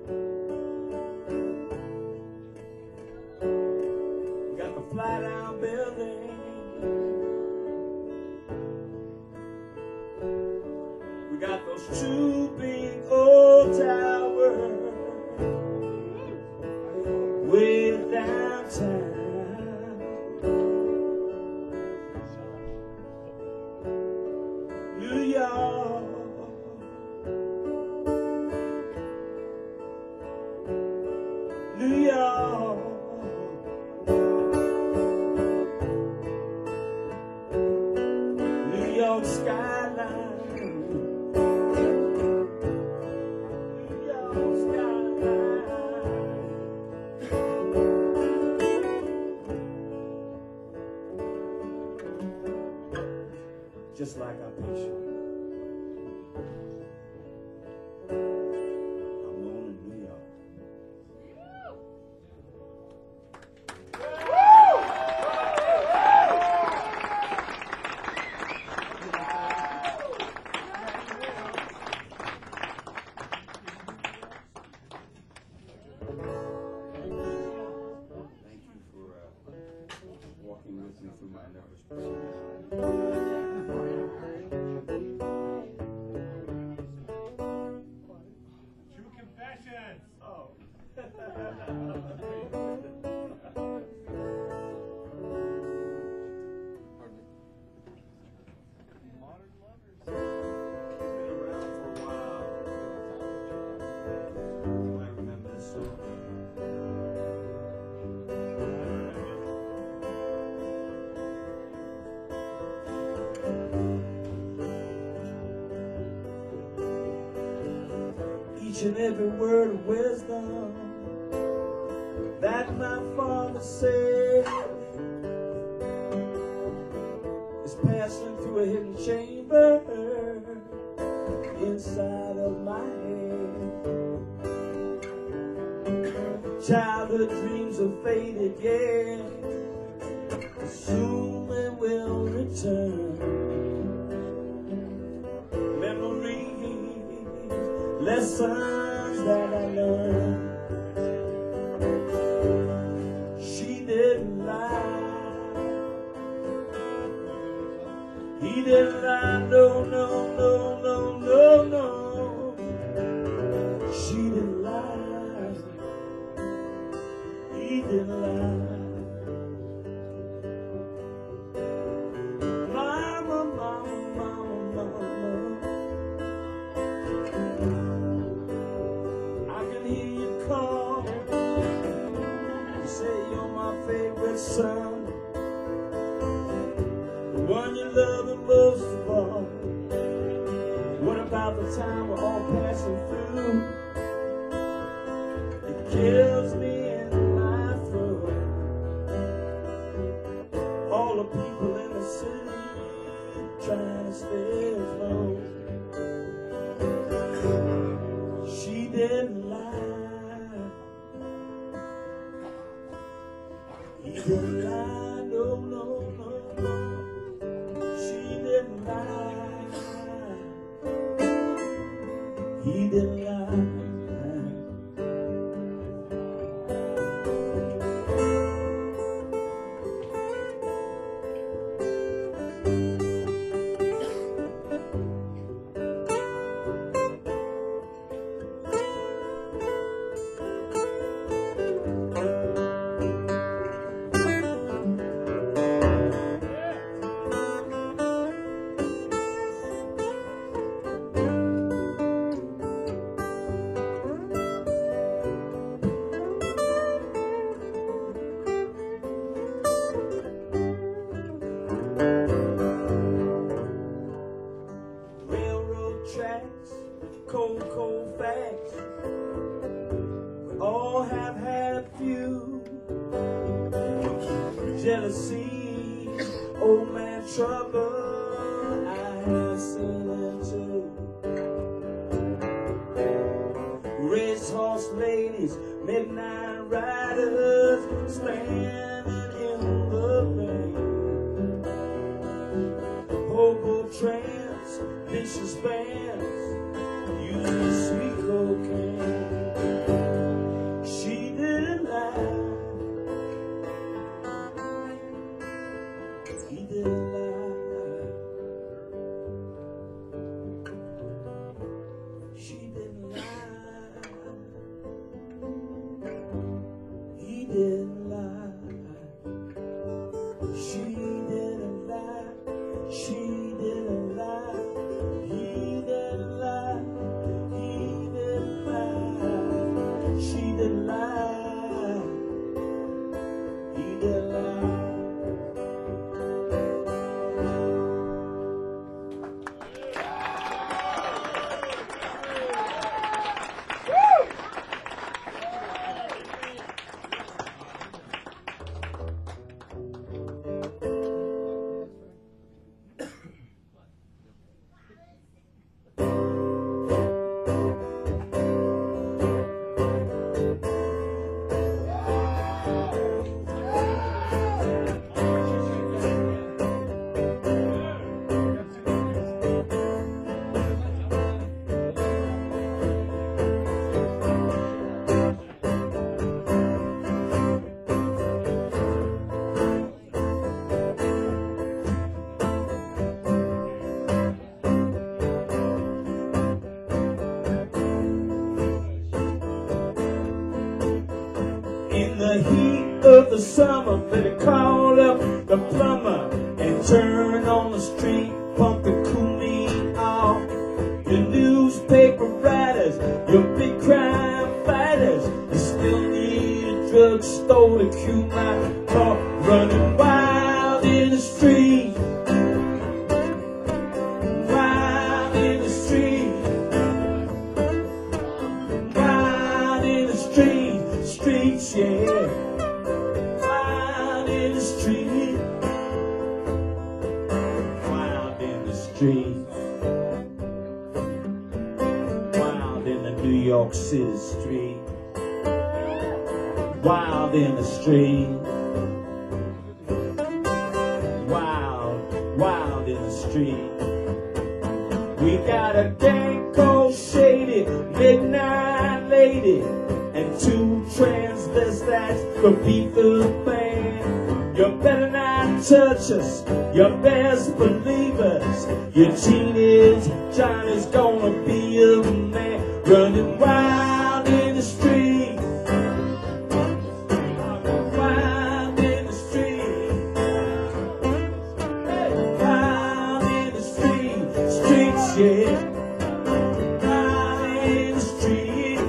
we got the Fly Down Building, we got those two big old towers way downtown. New York, New York, New York skyline. each and every word of wisdom that my father said is passing through a hidden chamber inside of my head. Childhood dreams are faded, yeah, soon they will return. Memories, lessons that I learned. She didn't lie, he didn't lie, no, no, no, no, no, no. She didn't lie, he didn't lie. Mama, mama, mama, mama, I can hear you call. You say you're my favorite son, the one you love the most of all. What about the time we're all passing through? It kills me in my throat. All the people in the city trying to stay afloat. She didn't lie, he didn't lie, no, no, no, no. She didn't lie, he didn't lie. Tracks, cold, cold facts. We all have had a few. Jealousy, old man trouble, I have seen it too. Racehorse ladies, midnight riders, standing in the rain. Hobo tramps, vicious bands, using sweet cocaine. She didn't lie, he didn't lie. She didn't lie, he didn't lie. She didn't lie, she didn't lie. He didn't lie, he didn't lie. She didn't lie, he didn't lie. In the heat of the summer, they called up the plumber and turned on the street, pumping cooling off. Your newspaper writers, your big crime fighters, you still need a drugstore to cue my talk, running wild in the street, wild in the street. New York City street, wild in the street, wild, wild in the street. We got a gang called Shady, midnight lady, and two transvestites from people fan. You better not touch us, you best believers. Your teenage Johnny's gonna be a man, running wild in the street, wild in the street, hey, wild in the street, streets, yeah, wild in the street.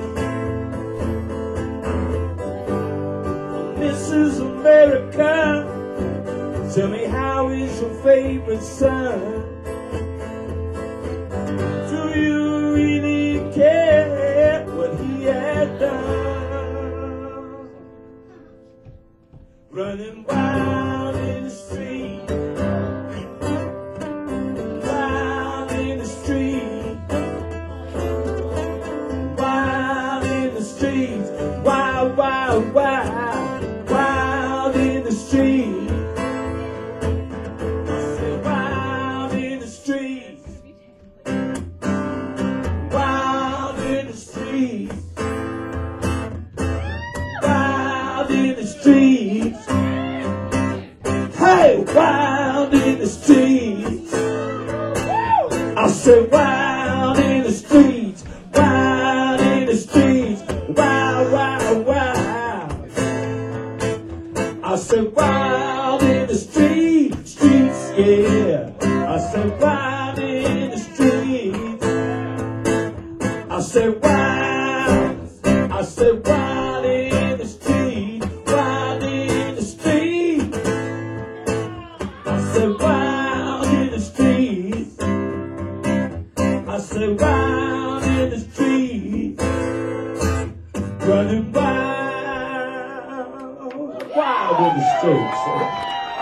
Missus America, tell me, how is your favorite son? Do you really care what he had done? Running wild in the street, wild in the street, wild in the streets, wild, wild, wild, wild in the street. Wild in the streets, I say wild in the streets, wild in the streets, wild, wild, wild. I say wild in the streets, streets, yeah. I say wild in the streets. I say wild, I say wild in the streets, wild in the streets. I say wild in the streets, I say wild in the streets, running wild, wild in the streets.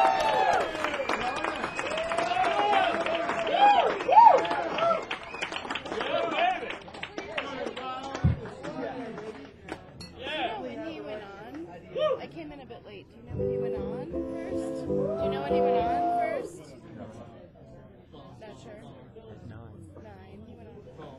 When he went on, I came in a bit late. Do you know when he went on first? Do you know when he went on first? Not sure. Nine. Nine. He went on.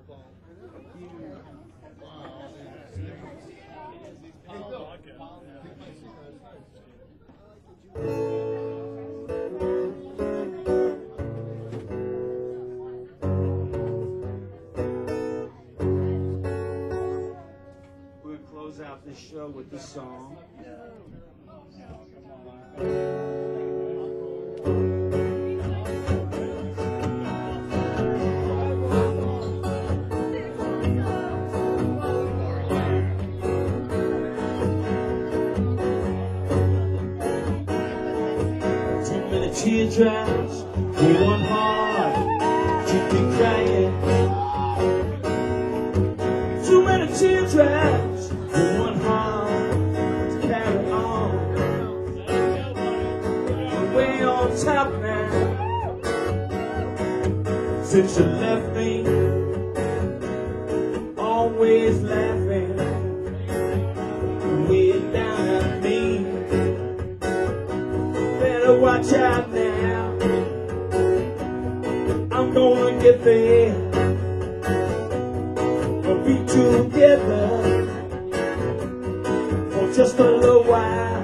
We're gonna close out this show with this song. Too many teardrops, one heart, keep me crying. Too many teardrops, one heart to carry on. We're way on top now, since you left me, always laughing, way down at me. Better watch out now, I'm gonna get there. We'll be together for just a little while,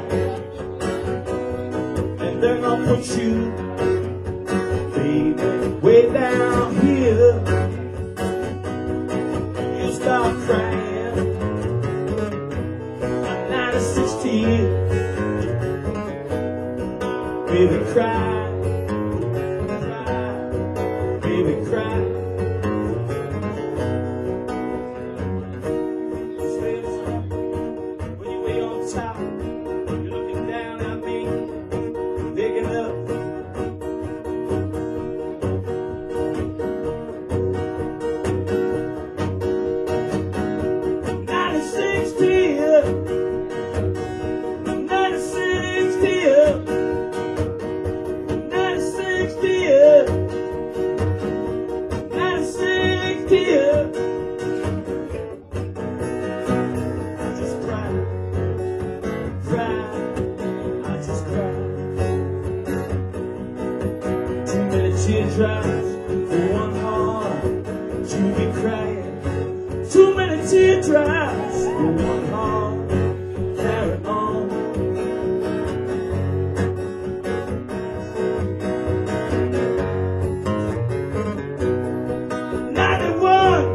and then I'll put you, baby, way down here, and you'll start crying. I'm ninety-six tears, baby, cry, cry, baby, cry. Top, you're looking down at me, digging up. ninety-six tears, ninety-six tears, crying, too many teardrops in one heart, carry on. ninety-one,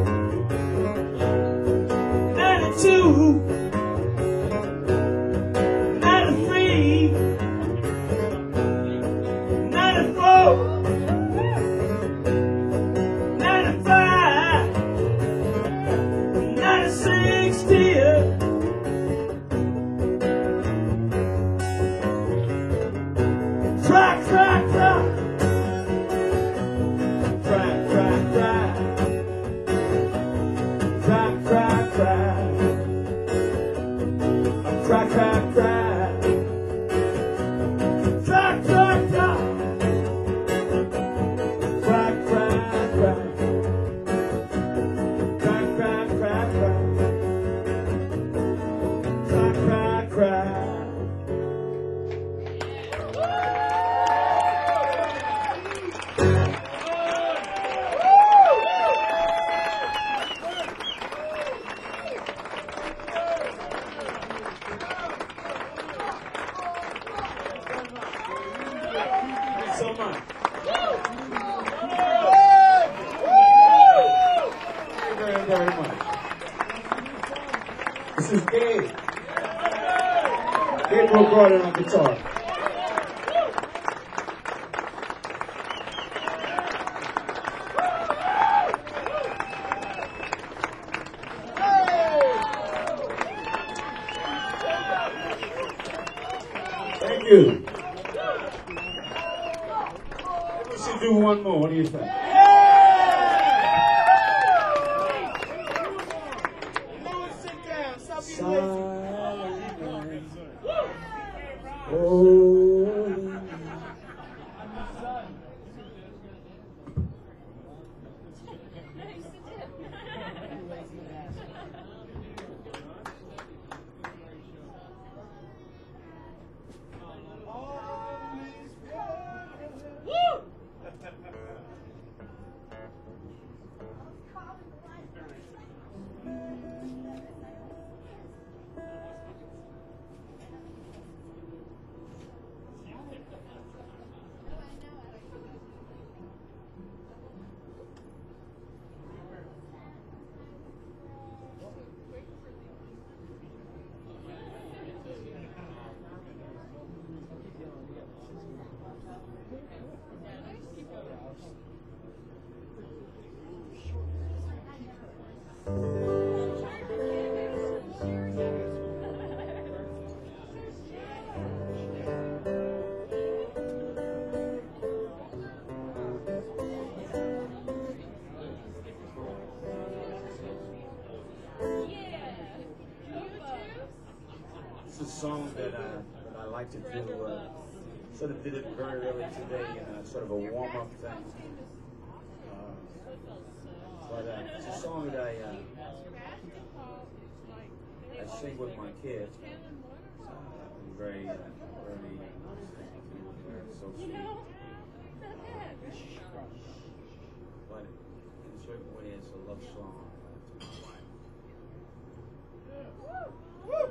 ninety-two, ninety-three, ninety-four, ninety-five, ninety-six, dear. Cry, cry, cry. Cry, cry, cry. Cry, cry, cry. Cry, cry, cry. Cry, cry, cry. Cry, cry, cry. Cry, cry, cry, cry. Cry, cry, cry. So much. Thank you very, very much. This is Gabe. Gabriel Gordon on guitar. Thank you. We should do one more. What do you think? Silence. Oh. It's a song that I, that I like to do. Uh, sort of did it very early today in a sort of a warm-up thing. Uh, but uh, it's a song that I uh, I sing with my kids. Uh, I'm very, uh, very, uh, very so sweet. Uh, but in a certain way, it's a love song uh, to my wife.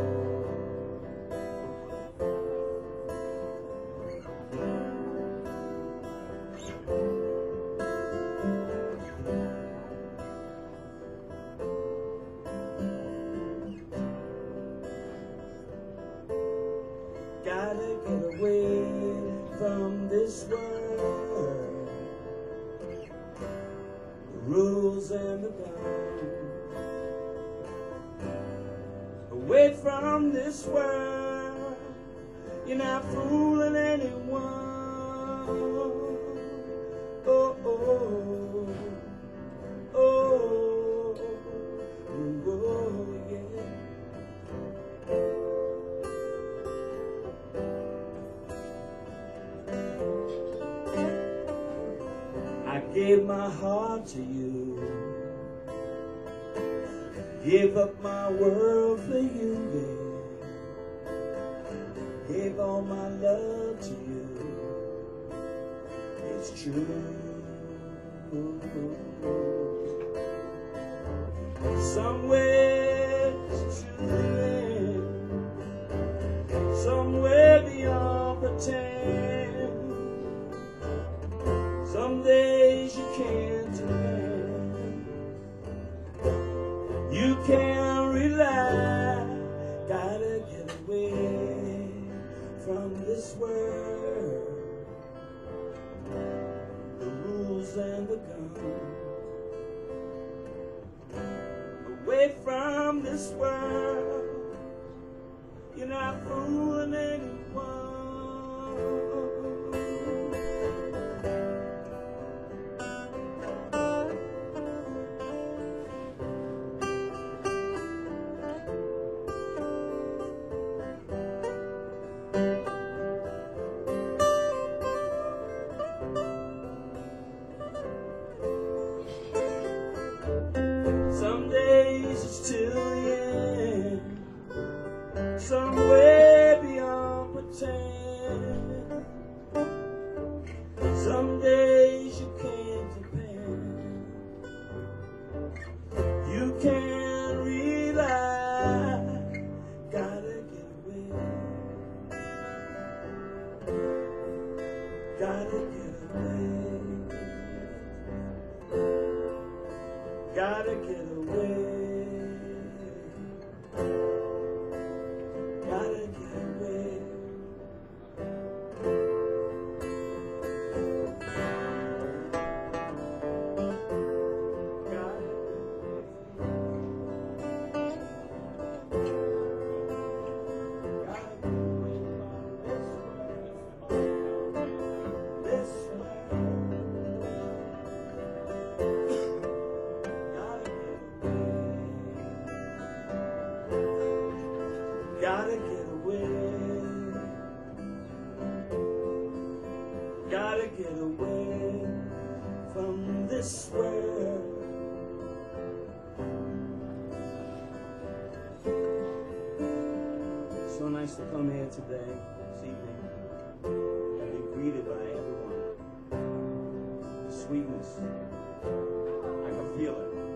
Gotta get away from this world, the rules and the bounds. Away from this world, you're not fooling anyone. Oh, oh, oh, oh, oh, yeah. I gave my heart to you, gave up my world for you, yeah. Gave all my love to you, it's true. somewhere to the end, somewhere beyond pretend. Some days you can't depend, you can't rely, gotta get away from this world, the rules and the gun. Away from this world, you're not fooling anyone. Some days it's till the end, somewhere beyond pretend. Some days you can't depend, you can't rely, gotta get away, gotta get away. Gotta get away. Gotta get away. Gotta Gotta get away, gotta get away from this world. So nice to come here today, this evening, and be greeted by everyone. The sweetness, I can feel it.